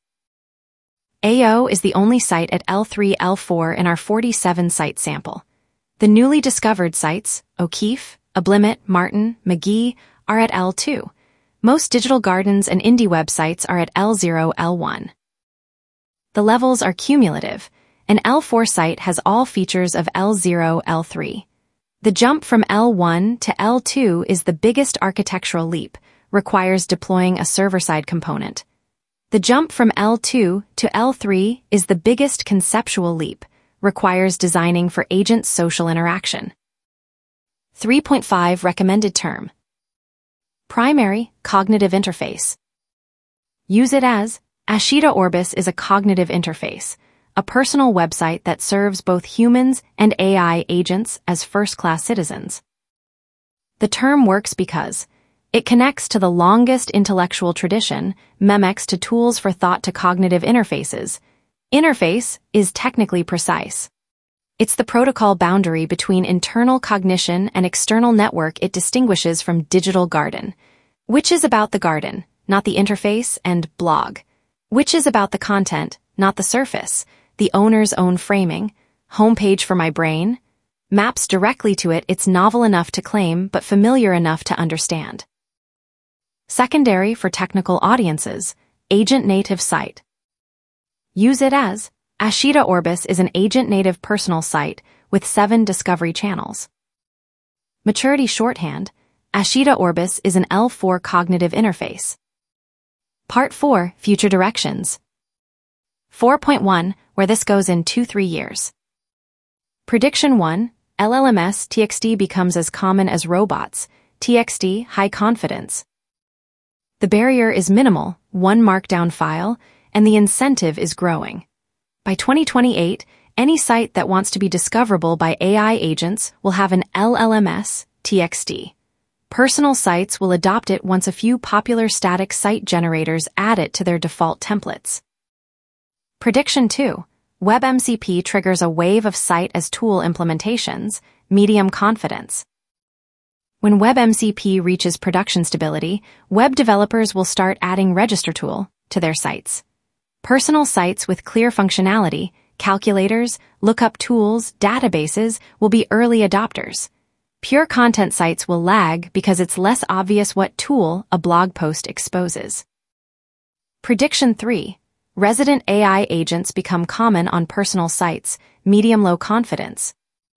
A O is the only site at L three L four in our forty-seven site sample. The newly discovered sites, O'Keefe, Oblimit, Martin, McGee, are at L two. Most digital gardens and indie websites are at L zero L one. The levels are cumulative. An L four site has all features of L zero L three. The jump from L one to L two is the biggest architectural leap, requires deploying a server-side component. The jump from L two to L three is the biggest conceptual leap, requires designing for agent social interaction. three point five recommended term. Primary cognitive interface. Use it as Ashita Orbis is a cognitive interface, a personal website that serves both humans and A I agents as first-class citizens. The term works because it connects to the longest intellectual tradition, MEMEX, to tools for thought to cognitive interfaces. Interface is technically precise. It's the protocol boundary between internal cognition and external network it distinguishes from digital garden, which is about the garden, not the interface, and blog, which is about the content, not the surface, the owner's own framing, homepage for my brain, maps directly to it. It's novel enough to claim but familiar enough to understand. Secondary for technical audiences, agent-native site. Use it as Ashita Orbis is an agent-native personal site with seven discovery channels. Maturity shorthand, Ashita Orbis is an L four cognitive interface. Part four, Future Directions. four point one, where this goes in two to three years. Prediction one, L L M S T X T becomes as common as robots, T X T, high confidence. The barrier is minimal, one markdown file, and the incentive is growing. By twenty twenty-eight, any site that wants to be discoverable by A I agents will have an L L M S T X T. Personal sites will adopt it once a few popular static site generators add it to their default templates. Prediction two. WebMCP triggers a wave of site as tool implementations, medium confidence. When WebMCP reaches production stability, web developers will start adding Register Tool to their sites. Personal sites with clear functionality, calculators, lookup tools, databases will be early adopters. Pure content sites will lag because it's less obvious what tool a blog post exposes. Prediction three. Resident A I agents become common on personal sites, medium-low confidence.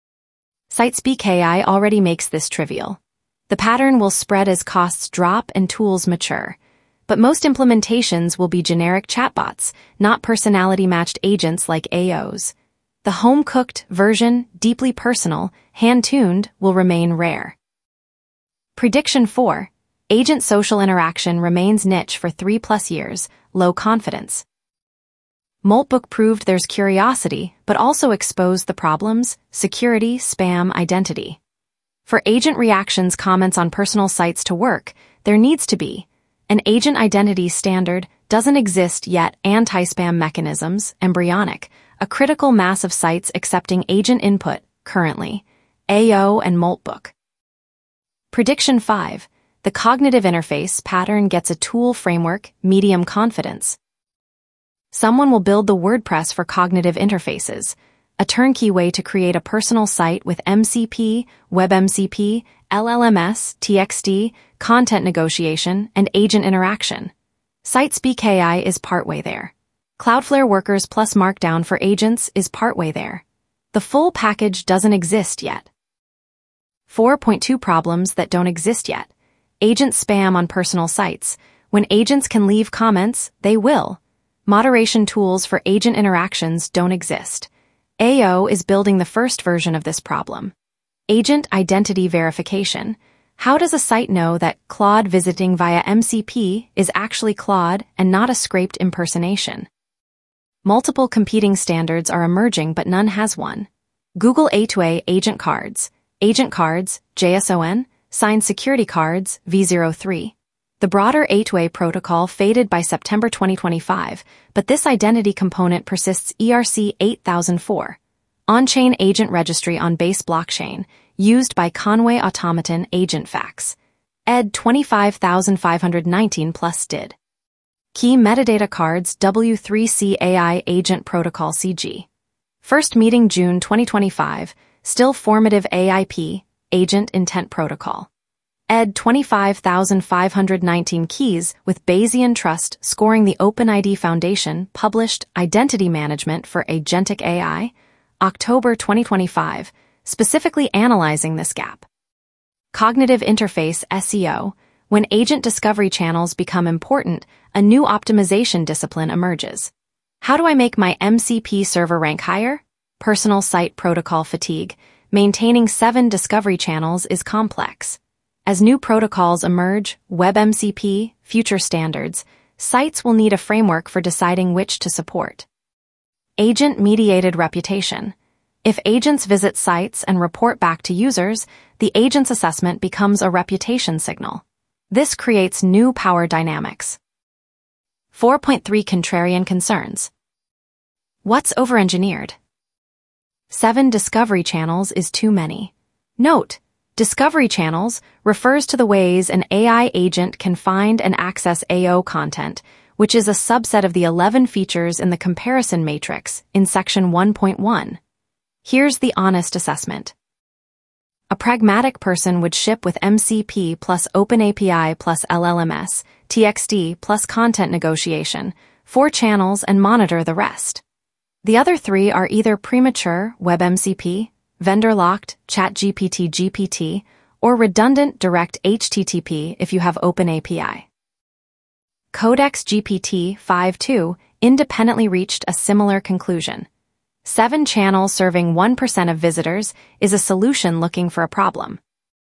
Sitespeak A I already makes this trivial. The pattern will spread as costs drop and tools mature. But most implementations will be generic chatbots, not personality-matched agents like A Os. The home-cooked version, deeply personal, hand-tuned, will remain rare. Prediction four. Agent social interaction remains niche for three plus years, low confidence. Moltbook proved there's curiosity, but also exposed the problems, security, spam, identity. For agent reactions comments on personal sites to work, there needs to be an agent identity standard, doesn't exist yet, anti-spam mechanisms, embryonic, a critical mass of sites accepting agent input, currently, A O and Moltbook. Prediction five. The cognitive interface pattern gets a tool framework, medium confidence. Someone will build the WordPress for cognitive interfaces, a turnkey way to create a personal site with M C P, WebMCP, L L M S, T X T, content negotiation, and agent interaction. Sitespeak A I is partway there. Cloudflare Workers plus Markdown for agents is partway there. The full package doesn't exist yet. four point two Problems that don't exist yet. Agent spam on personal sites. When agents can leave comments, they will. Moderation tools for agent interactions don't exist. A O is building the first version of this problem. Agent identity verification. How does a site know that Claude visiting via M C P is actually Claude and not a scraped impersonation? Multiple competing standards are emerging, but none has one. Google A two A Agent Cards, Agent Cards, J S O N, Signed Security Cards, V zero three. The broader A two A protocol faded by September twenty twenty-five, but this identity component persists. E R C eight thousand four. On-chain agent registry on base blockchain, used by Conway Automaton Agent Fax. E D twenty-five thousand five hundred nineteen plus D I D. Key metadata cards W three C A I Agent Protocol C G. First meeting June twenty twenty-five, still formative A I P, Agent Intent Protocol. E D twenty-five thousand five hundred nineteen keys with Bayesian Trust scoring the OpenID Foundation published Identity Management for Agentic A I, October twenty twenty-five, specifically analyzing this gap. Cognitive Interface S E O. When agent discovery channels become important, a new optimization discipline emerges. How do I make my M C P server rank higher? Personal site protocol fatigue. maintaining seven discovery channels is complex. As new protocols emerge, WebMCP, future standards, sites will need a framework for deciding which to support. Agent-mediated reputation. If agents visit sites and report back to users, the agent's assessment becomes a reputation signal. This creates new power dynamics. four point three Contrarian concerns. What's overengineered? Seven discovery channels is too many. Note, discovery channels refers to the ways an A I agent can find and access A O content, which is a subset of the eleven features in the comparison matrix in section one point one. Here's the honest assessment. A pragmatic person would ship with M C P plus OpenAPI plus L L M S, T X T plus content negotiation, four channels and monitor the rest. The other three are either premature, WebMCP, vendor-locked, ChatGPT G P T, or redundant direct H T T P if you have OpenAPI. Codex G P T five point two independently reached a similar conclusion. Seven channels serving one percent of visitors is a solution looking for a problem.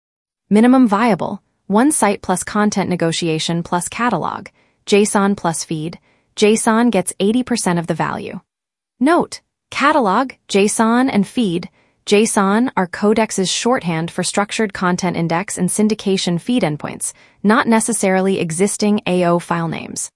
Minimum viable, one site plus content negotiation plus catalog, JSON plus feed, JSON gets eighty percent of the value. Note, catalog, JSON, and feed, JSON are Codex's shorthand for structured content index and syndication feed endpoints, not necessarily existing A O file names.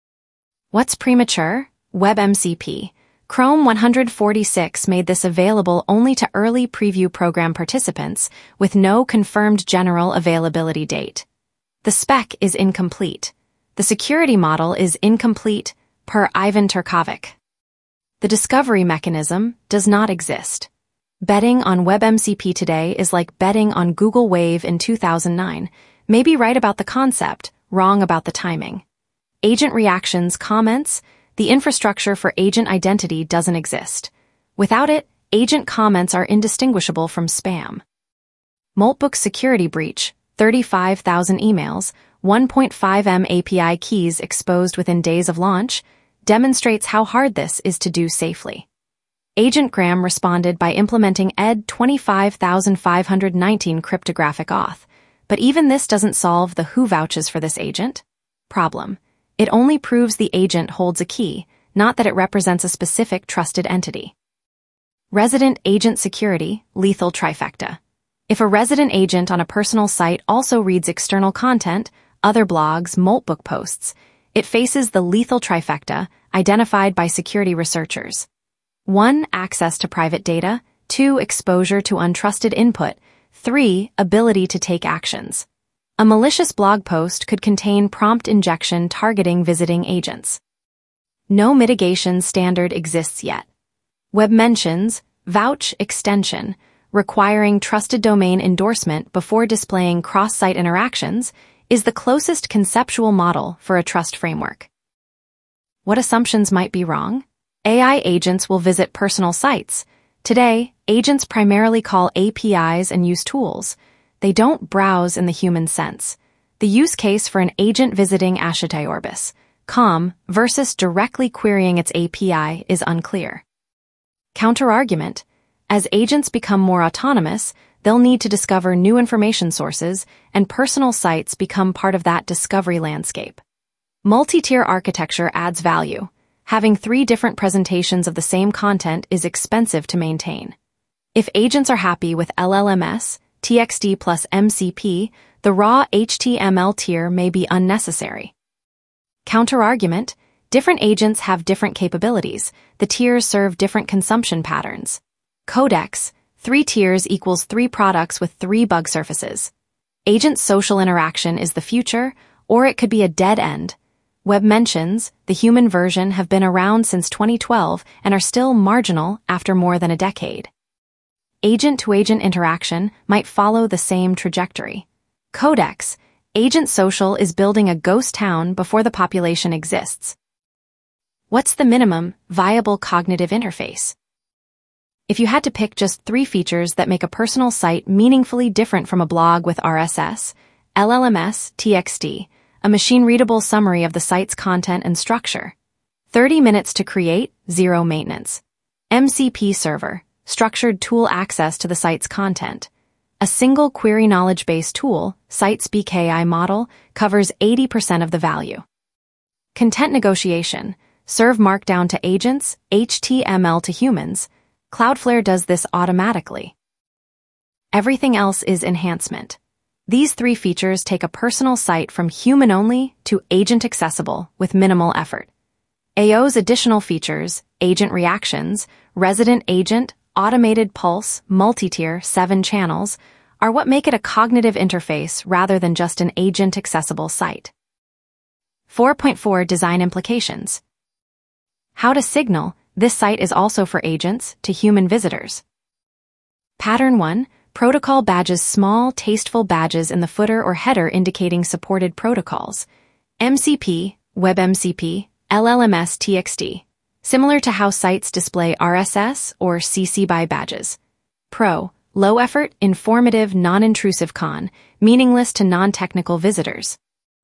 What's premature? WebMCP. Chrome one forty-six made this available only to early preview program participants, with no confirmed general availability date. The spec is incomplete. The security model is incomplete, per Ivan Turkovic. The discovery mechanism does not exist. Betting on WebMCP today is like betting on Google Wave in two thousand nine, maybe right about the concept, wrong about the timing. Agent reactions, comments, the infrastructure for agent identity doesn't exist. Without it, agent comments are indistinguishable from spam. Moltbook security breach, thirty-five thousand emails, one point five M A P I keys exposed within days of launch, demonstrates how hard this is to do safely. Agent Graham responded by implementing E D twenty-five thousand five hundred nineteen cryptographic auth, but even this doesn't solve the who vouches for this agent problem. It only proves the agent holds a key, not that it represents a specific trusted entity. Resident agent security, lethal trifecta. If a resident agent on a personal site also reads external content, other blogs, Moltbook posts, it faces the lethal trifecta identified by security researchers. one. Access to private data. two. Exposure to untrusted input. three. Ability to take actions. A malicious blog post could contain prompt injection targeting visiting agents. No mitigation standard exists yet. Web mentions, vouch extension, requiring trusted domain endorsement before displaying cross-site interactions, is the closest conceptual model for a trust framework. What assumptions might be wrong? A I agents will visit personal sites. Today, agents primarily call A P Is and use tools. They don't browse in the human sense. The use case for an agent visiting Ascitai Orbis, com, versus directly querying its A P I is unclear. Counterargument: as agents become more autonomous, they'll need to discover new information sources, and personal sites become part of that discovery landscape. Multi-tier architecture adds value. Having three different presentations of the same content is expensive to maintain. If agents are happy with L L M S, T X T plus M C P, the raw H T M L tier may be unnecessary. Counterargument: different agents have different capabilities. The tiers serve different consumption patterns. Codex: three tiers equals three products with three bug surfaces. Agent social interaction is the future, or it could be a dead end. Web mentions, the human version, have been around since twenty twelve and are still marginal after more than a decade. Agent-to-agent interaction might follow the same trajectory. Codex: agent social is building a ghost town before the population exists. What's the minimum viable cognitive interface? If you had to pick just three features that make a personal site meaningfully different from a blog with R S S, L L M S, T X T, a machine-readable summary of the site's content and structure. thirty minutes to create, zero maintenance. M C P server, structured tool access to the site's content. A single query knowledge base tool, Site's B K I model, covers eighty percent of the value. Content negotiation. Serve Markdown to agents, H T M L to humans. Cloudflare does this automatically. Everything else is enhancement. These three features take a personal site from human-only to agent-accessible with minimal effort. A O's additional features, agent reactions, resident agent, automated pulse, multi-tier, seven channels, are what make it a cognitive interface rather than just an agent-accessible site. four point four Design implications. How to signal, this site is also for agents, to human visitors. Pattern one. Protocol badges. Small, tasteful badges in the footer or header indicating supported protocols. M C P, WebMCP, L L M S T X T. Similar to how sites display R S S or C C B Y badges. Pro, low effort, informative, non-intrusive. Con, meaningless to non-technical visitors.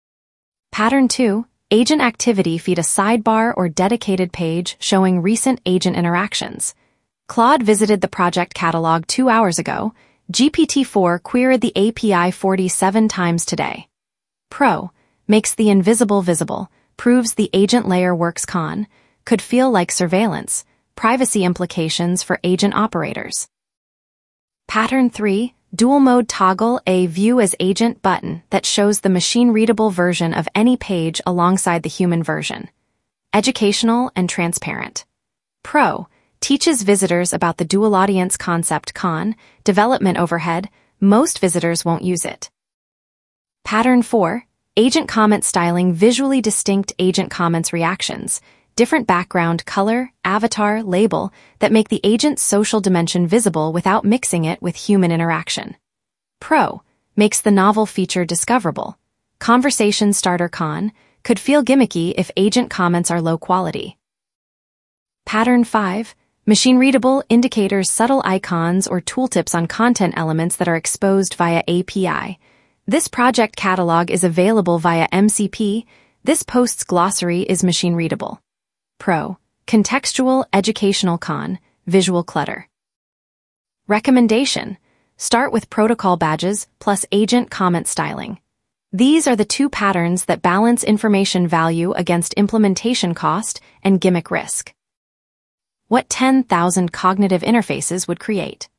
Pattern two. Agent activity. Feed a sidebar or dedicated page showing recent agent interactions. Claude visited the project catalog two hours ago. G P T four queried the A P I forty-seven times today. Pro, makes the invisible visible, proves the agent layer works. Con, could feel like surveillance, privacy implications for agent operators. Pattern three. Dual mode toggle. A view as agent button that shows the machine-readable version of any page alongside the human version. Educational and transparent. Pro, teaches visitors about the dual audience concept. Con, development overhead, most visitors won't use it. Pattern four. Agent comment styling. Visually distinct agent comments. Reactions, different background, color, avatar, label that make the agent's social dimension visible without mixing it with human interaction. Pro, makes the novel feature discoverable. Conversation starter. Con, could feel gimmicky if agent comments are low quality. Pattern five. Machine-readable indicators. Subtle icons or tooltips on content elements that are exposed via A P I. This project catalog is available via M C P. This post's glossary is machine-readable. Pro, contextual, educational. Con, visual clutter. Recommendation. Start with protocol badges plus agent comment styling. These are the two patterns that balance information value against implementation cost and gimmick risk. What ten thousand cognitive interfaces would create?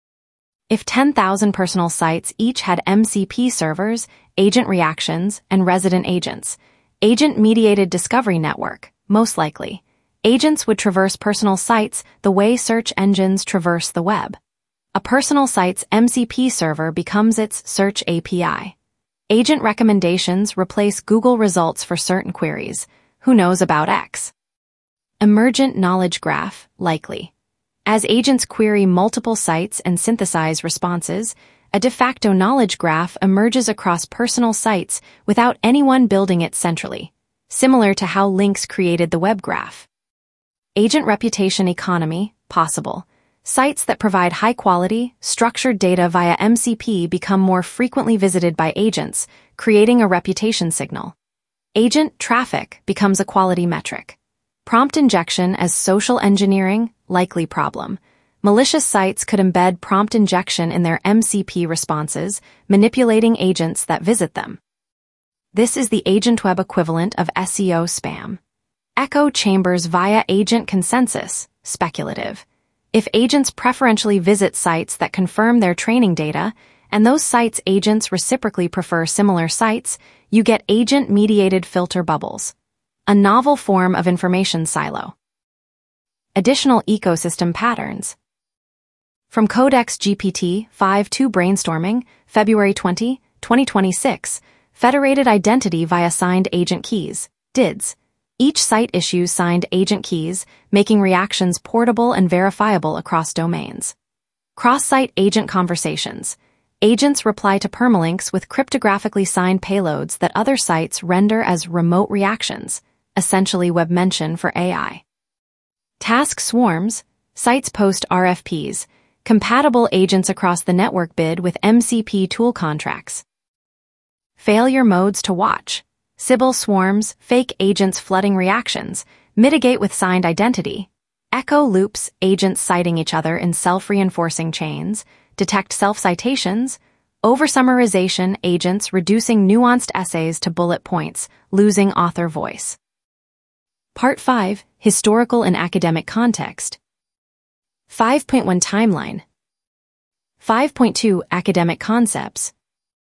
If ten thousand personal sites each had M C P servers, agent reactions, and resident agents, agent-mediated discovery network, most likely, agents would traverse personal sites the way search engines traverse the web. A personal site's M C P server becomes its search A P I. Agent recommendations replace Google results for certain queries. Who knows about X? Emergent knowledge graph, likely. As agents query multiple sites and synthesize responses, a de facto knowledge graph emerges across personal sites without anyone building it centrally, similar to how links created the web graph. Agent reputation economy, possible. Sites that provide high-quality, structured data via M C P become more frequently visited by agents, creating a reputation signal. Agent traffic becomes a quality metric. Prompt injection as social engineering, likely problem. Malicious sites could embed prompt injection in their M C P responses, manipulating agents that visit them. This is the agent web equivalent of S E O spam. Echo chambers via agent consensus, speculative. If agents preferentially visit sites that confirm their training data, and those sites' agents reciprocally prefer similar sites, you get agent-mediated filter bubbles. A novel form of information silo. Additional ecosystem patterns. From Codex G P T five point two Brainstorming, February twentieth, twenty twenty-six, Federated Identity via Signed Agent Keys, D I Ds. Each site issues signed agent keys, making reactions portable and verifiable across domains. Cross-site agent conversations. Agents reply to permalinks with cryptographically signed payloads that other sites render as remote reactions, essentially web mention for A I. Task swarms. Sites post R F Ps, compatible agents across the network bid with M C P tool contracts. Failure modes to watch. Sybil swarms, fake agents flooding reactions, mitigate with signed identity. Echo loops, agents citing each other in self-reinforcing chains, detect self-citations, oversummarization, agents reducing nuanced essays to bullet points, losing author voice. Part five. Historical and Academic Context. five point one Timeline. five point two Academic Concepts.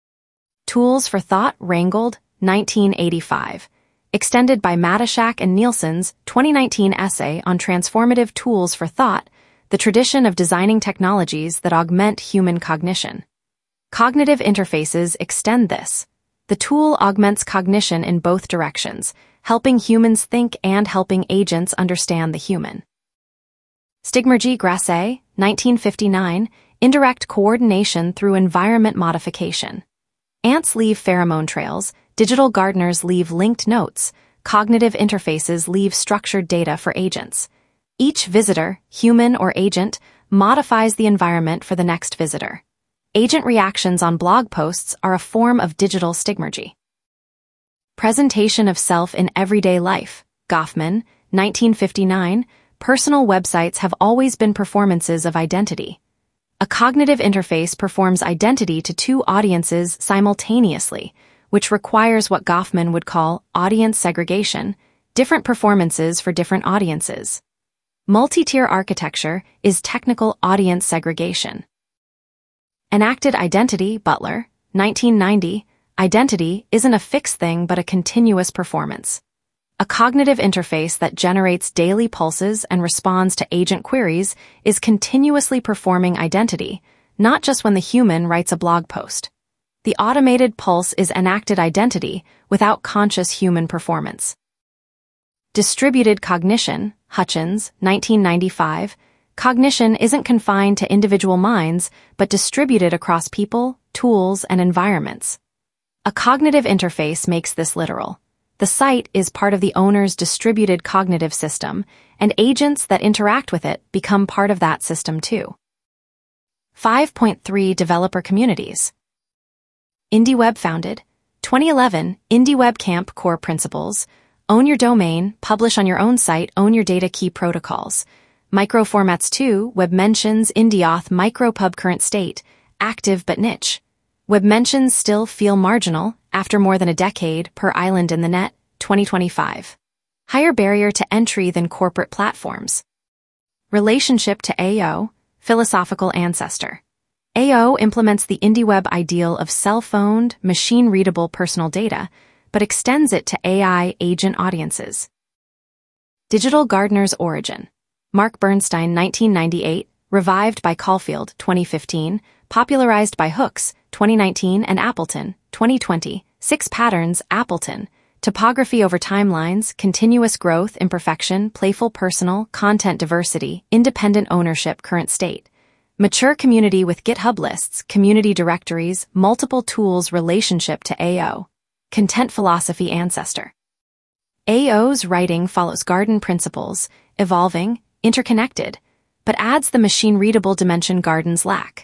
Tools for Thought, Rangold, nineteen eighty-five. Extended by Matuszak and Nielsen's twenty nineteen essay on Transformative Tools for Thought, the Tradition of Designing Technologies that Augment Human Cognition. Cognitive interfaces extend this. The tool augments cognition in both directions, helping humans think and helping agents understand the human. Stigmergy Grasset, nineteen fifty-nine, Indirect Coordination Through Environment Modification. Ants leave pheromone trails, digital gardeners leave linked notes, cognitive interfaces leave structured data for agents. Each visitor, human or agent, modifies the environment for the next visitor. Agent reactions on blog posts are a form of digital stigmergy. Presentation of Self in Everyday Life. Goffman, nineteen fifty-nine, Personal websites have always been performances of identity. A cognitive interface performs identity to two audiences simultaneously, which requires what Goffman would call audience segregation, different performances for different audiences. Multi-tier architecture is technical audience segregation. Enacted Identity, Butler, nineteen ninety, identity isn't a fixed thing but a continuous performance. A cognitive interface that generates daily pulses and responds to agent queries is continuously performing identity, not just when the human writes a blog post. The automated pulse is enacted identity without conscious human performance. Distributed Cognition, Hutchins, nineteen ninety-five, cognition isn't confined to individual minds but distributed across people, tools, and environments. A cognitive interface makes this literal. The site is part of the owner's distributed cognitive system, and agents that interact with it become part of that system too. five point three Developer Communities. IndieWeb founded. twenty eleven, IndieWeb Camp Core Principles. Own your domain, publish on your own site, own your data key protocols. Microformats two, Web Mentions, IndieAuth, MicroPub Current State, active but niche. Web mentions still feel marginal, after more than a decade, per Island in the Net, twenty twenty-five. Higher barrier to entry than corporate platforms. Relationship to A O, philosophical ancestor. A O implements the IndieWeb ideal of self-owned, machine-readable personal data, but extends it to A I agent audiences. Digital Gardener's origin. Mark Bernstein, nineteen ninety-eight, revived by Caulfield, twenty fifteen, popularized by Hooks, twenty nineteen, and Appleton, twenty twenty, Six Patterns, Appleton, Topography over Timelines, Continuous Growth, Imperfection, Playful Personal, Content Diversity, Independent Ownership, Current State. Mature Community with GitHub lists, Community Directories, Multiple Tools, Relationship to A O. Content Philosophy Ancestor. A O's writing follows garden principles, evolving, interconnected, but adds the machine-readable dimension gardens lack.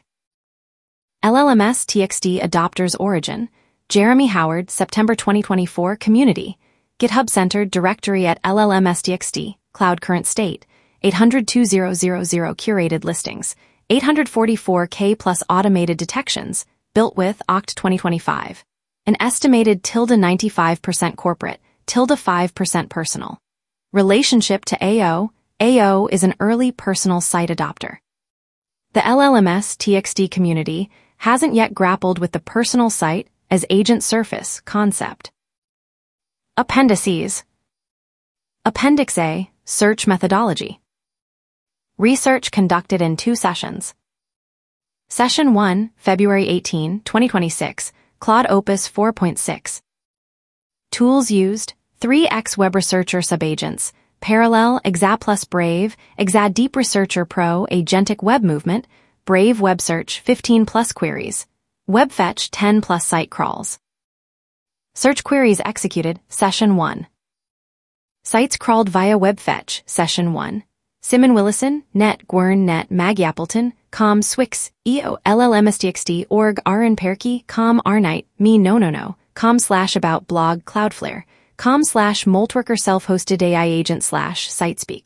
L L M S T X T Adopters Origin. Jeremy Howard, September twenty twenty-four, Community. GitHub-centered directory at L L M S T X T, Cloud Current State, eight hundred two thousand curated listings, eight hundred forty-four K plus automated detections, built with Oct twenty twenty-five. An estimated tilde ninety-five percent corporate, tilde five percent personal. Relationship to A O. A O is an early personal site adopter. The L L M S T X T community hasn't yet grappled with the personal site as agent surface concept. Appendices. Appendix A, Search Methodology. Research conducted in two sessions. Session one, February eighteenth, twenty twenty-six, Claude Opus four point six. Tools used, three X Web Researcher Subagents, Parallel, Exaplus Brave, Exa Deep Researcher Pro, Agentic Web Movement, Brave Web Search fifteen plus queries, WebFetch ten plus site crawls. Search queries executed, Session one. Sites crawled via WebFetch, Session one. Simon Willison, Net, Gwern, Net, Maggie Appleton, Com, Swix, E O, L L M S T X T, Org, Aaron Perky, Com, Arnite, Me, No, No, No, Com slash About Blog, Cloudflare, Com slash Moltworker Self-Hosted A I Agent slash Sitespeak.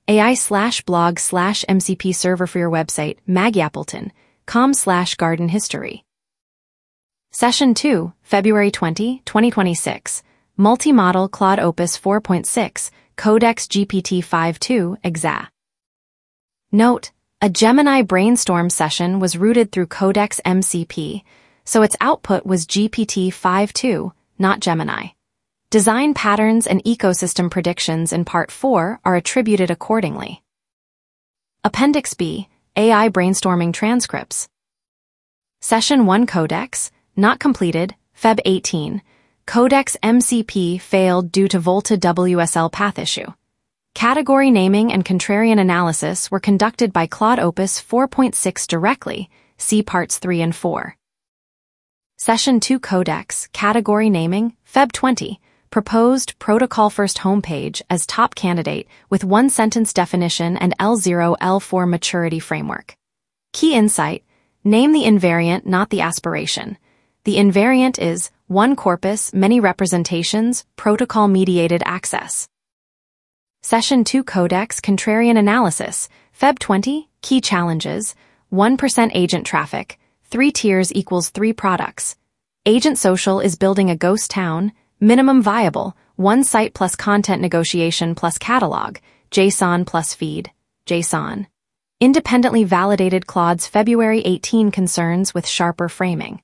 A I slash blog slash M C P server for your website, magyappleton, com slash garden history. Session two, February twentieth, twenty twenty-six. Multi-model Claude Opus four point six, Codex G P T five point two, exa. Note: a Gemini brainstorm session was routed through Codex M C P, so its output was G P T five point two, not Gemini. Design patterns and ecosystem predictions in Part four are attributed accordingly. Appendix B, A I brainstorming transcripts. Session one Codex, not completed, February eighteenth. Codex M C P failed due to Volta W S L path issue. Category naming and contrarian analysis were conducted by Claude Opus four point six directly, see Parts three and four. Session two Codex, category naming, February twentieth. Proposed protocol first homepage as top candidate with one-sentence definition and L zero L four maturity framework. Key insight: name the invariant, not the aspiration. The invariant is one corpus, many representations, protocol-mediated access. Session two Codex contrarian analysis, February twentieth. Key challenges: one percent agent traffic, three tiers equals three products. Agent Social is building a ghost town. Minimum viable, one site plus content negotiation plus catalog, JSON plus feed, JSON. Independently validated Claude's February eighteenth concerns with sharper framing.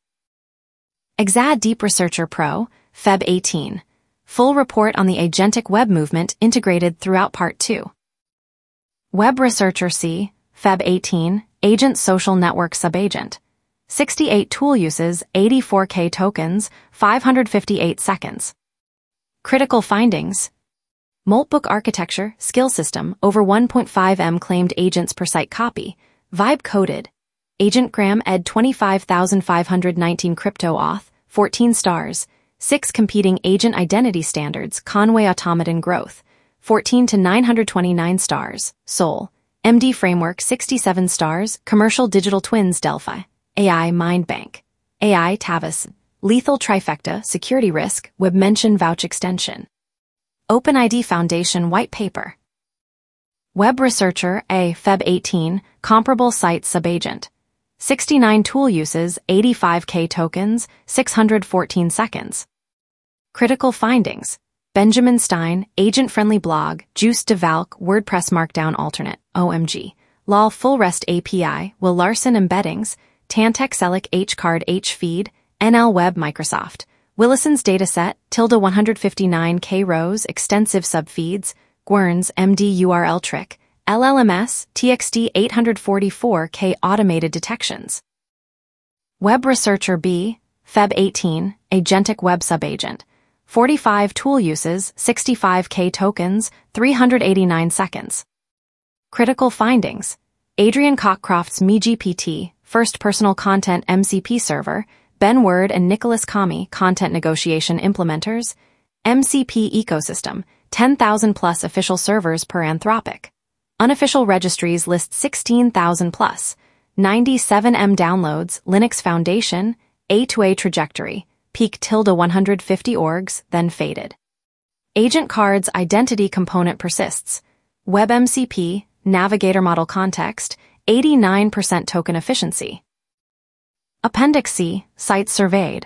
Exa Deep Researcher Pro, February eighteenth. Full report on the agentic web movement integrated throughout Part two. Web Researcher C, February eighteenth. Agent Social Network Subagent. sixty-eight tool uses, eighty-four K tokens, five hundred fifty-eight seconds. Critical findings: Moltbook architecture, skill system, over one point five million claimed agents per site copy, vibe coded. AgentGram ed twenty-five thousand five hundred nineteen crypto auth, fourteen stars, six competing agent identity standards, Conway Automaton growth, fourteen to nine hundred twenty-nine stars, Sol, M D framework sixty-seven stars, commercial digital twins Delphi. A I Mindbank, A I Tavis, Lethal Trifecta, Security Risk, WebMention Vouch Extension. OpenID Foundation White Paper. Web Researcher A, February eighteenth, Comparable Site Subagent. sixty-nine tool uses, eighty-five K tokens, six hundred fourteen seconds. Critical findings: Benjamin Stein, Agent-Friendly Blog, Juice de Valk, WordPress Markdown Alternate, O M G, Lol Full REST A P I, Will Larson Embeddings, Tantec Celic Hcard Hfeed, N L Web Microsoft, Willison's Dataset, tilde one hundred fifty-nine K rows, extensive subfeeds, Gwern's M D U R L trick, L L M S, T X T eight hundred forty-four K automated detections. Web Researcher B, February eighteenth, Agentic Web Subagent, forty-five tool uses, sixty-five K tokens, three hundred eighty-nine seconds. Critical findings: Adrian Cockcroft's MeGPT, First Personal Content M C P Server, Ben Word and Nicholas Kami, Content Negotiation Implementers, M C P Ecosystem, ten thousand plus official servers per Anthropic. Unofficial registries list sixteen thousand plus, ninety-seven million downloads, Linux Foundation, A to A trajectory, peak tilde one hundred fifty orgs, then faded. Agent Card's identity component persists. WebMCP, Navigator Model Context, eighty-nine percent token efficiency. Appendix C, Sites surveyed.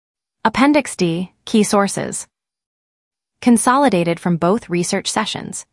Appendix D, Key sources. Consolidated from both research sessions.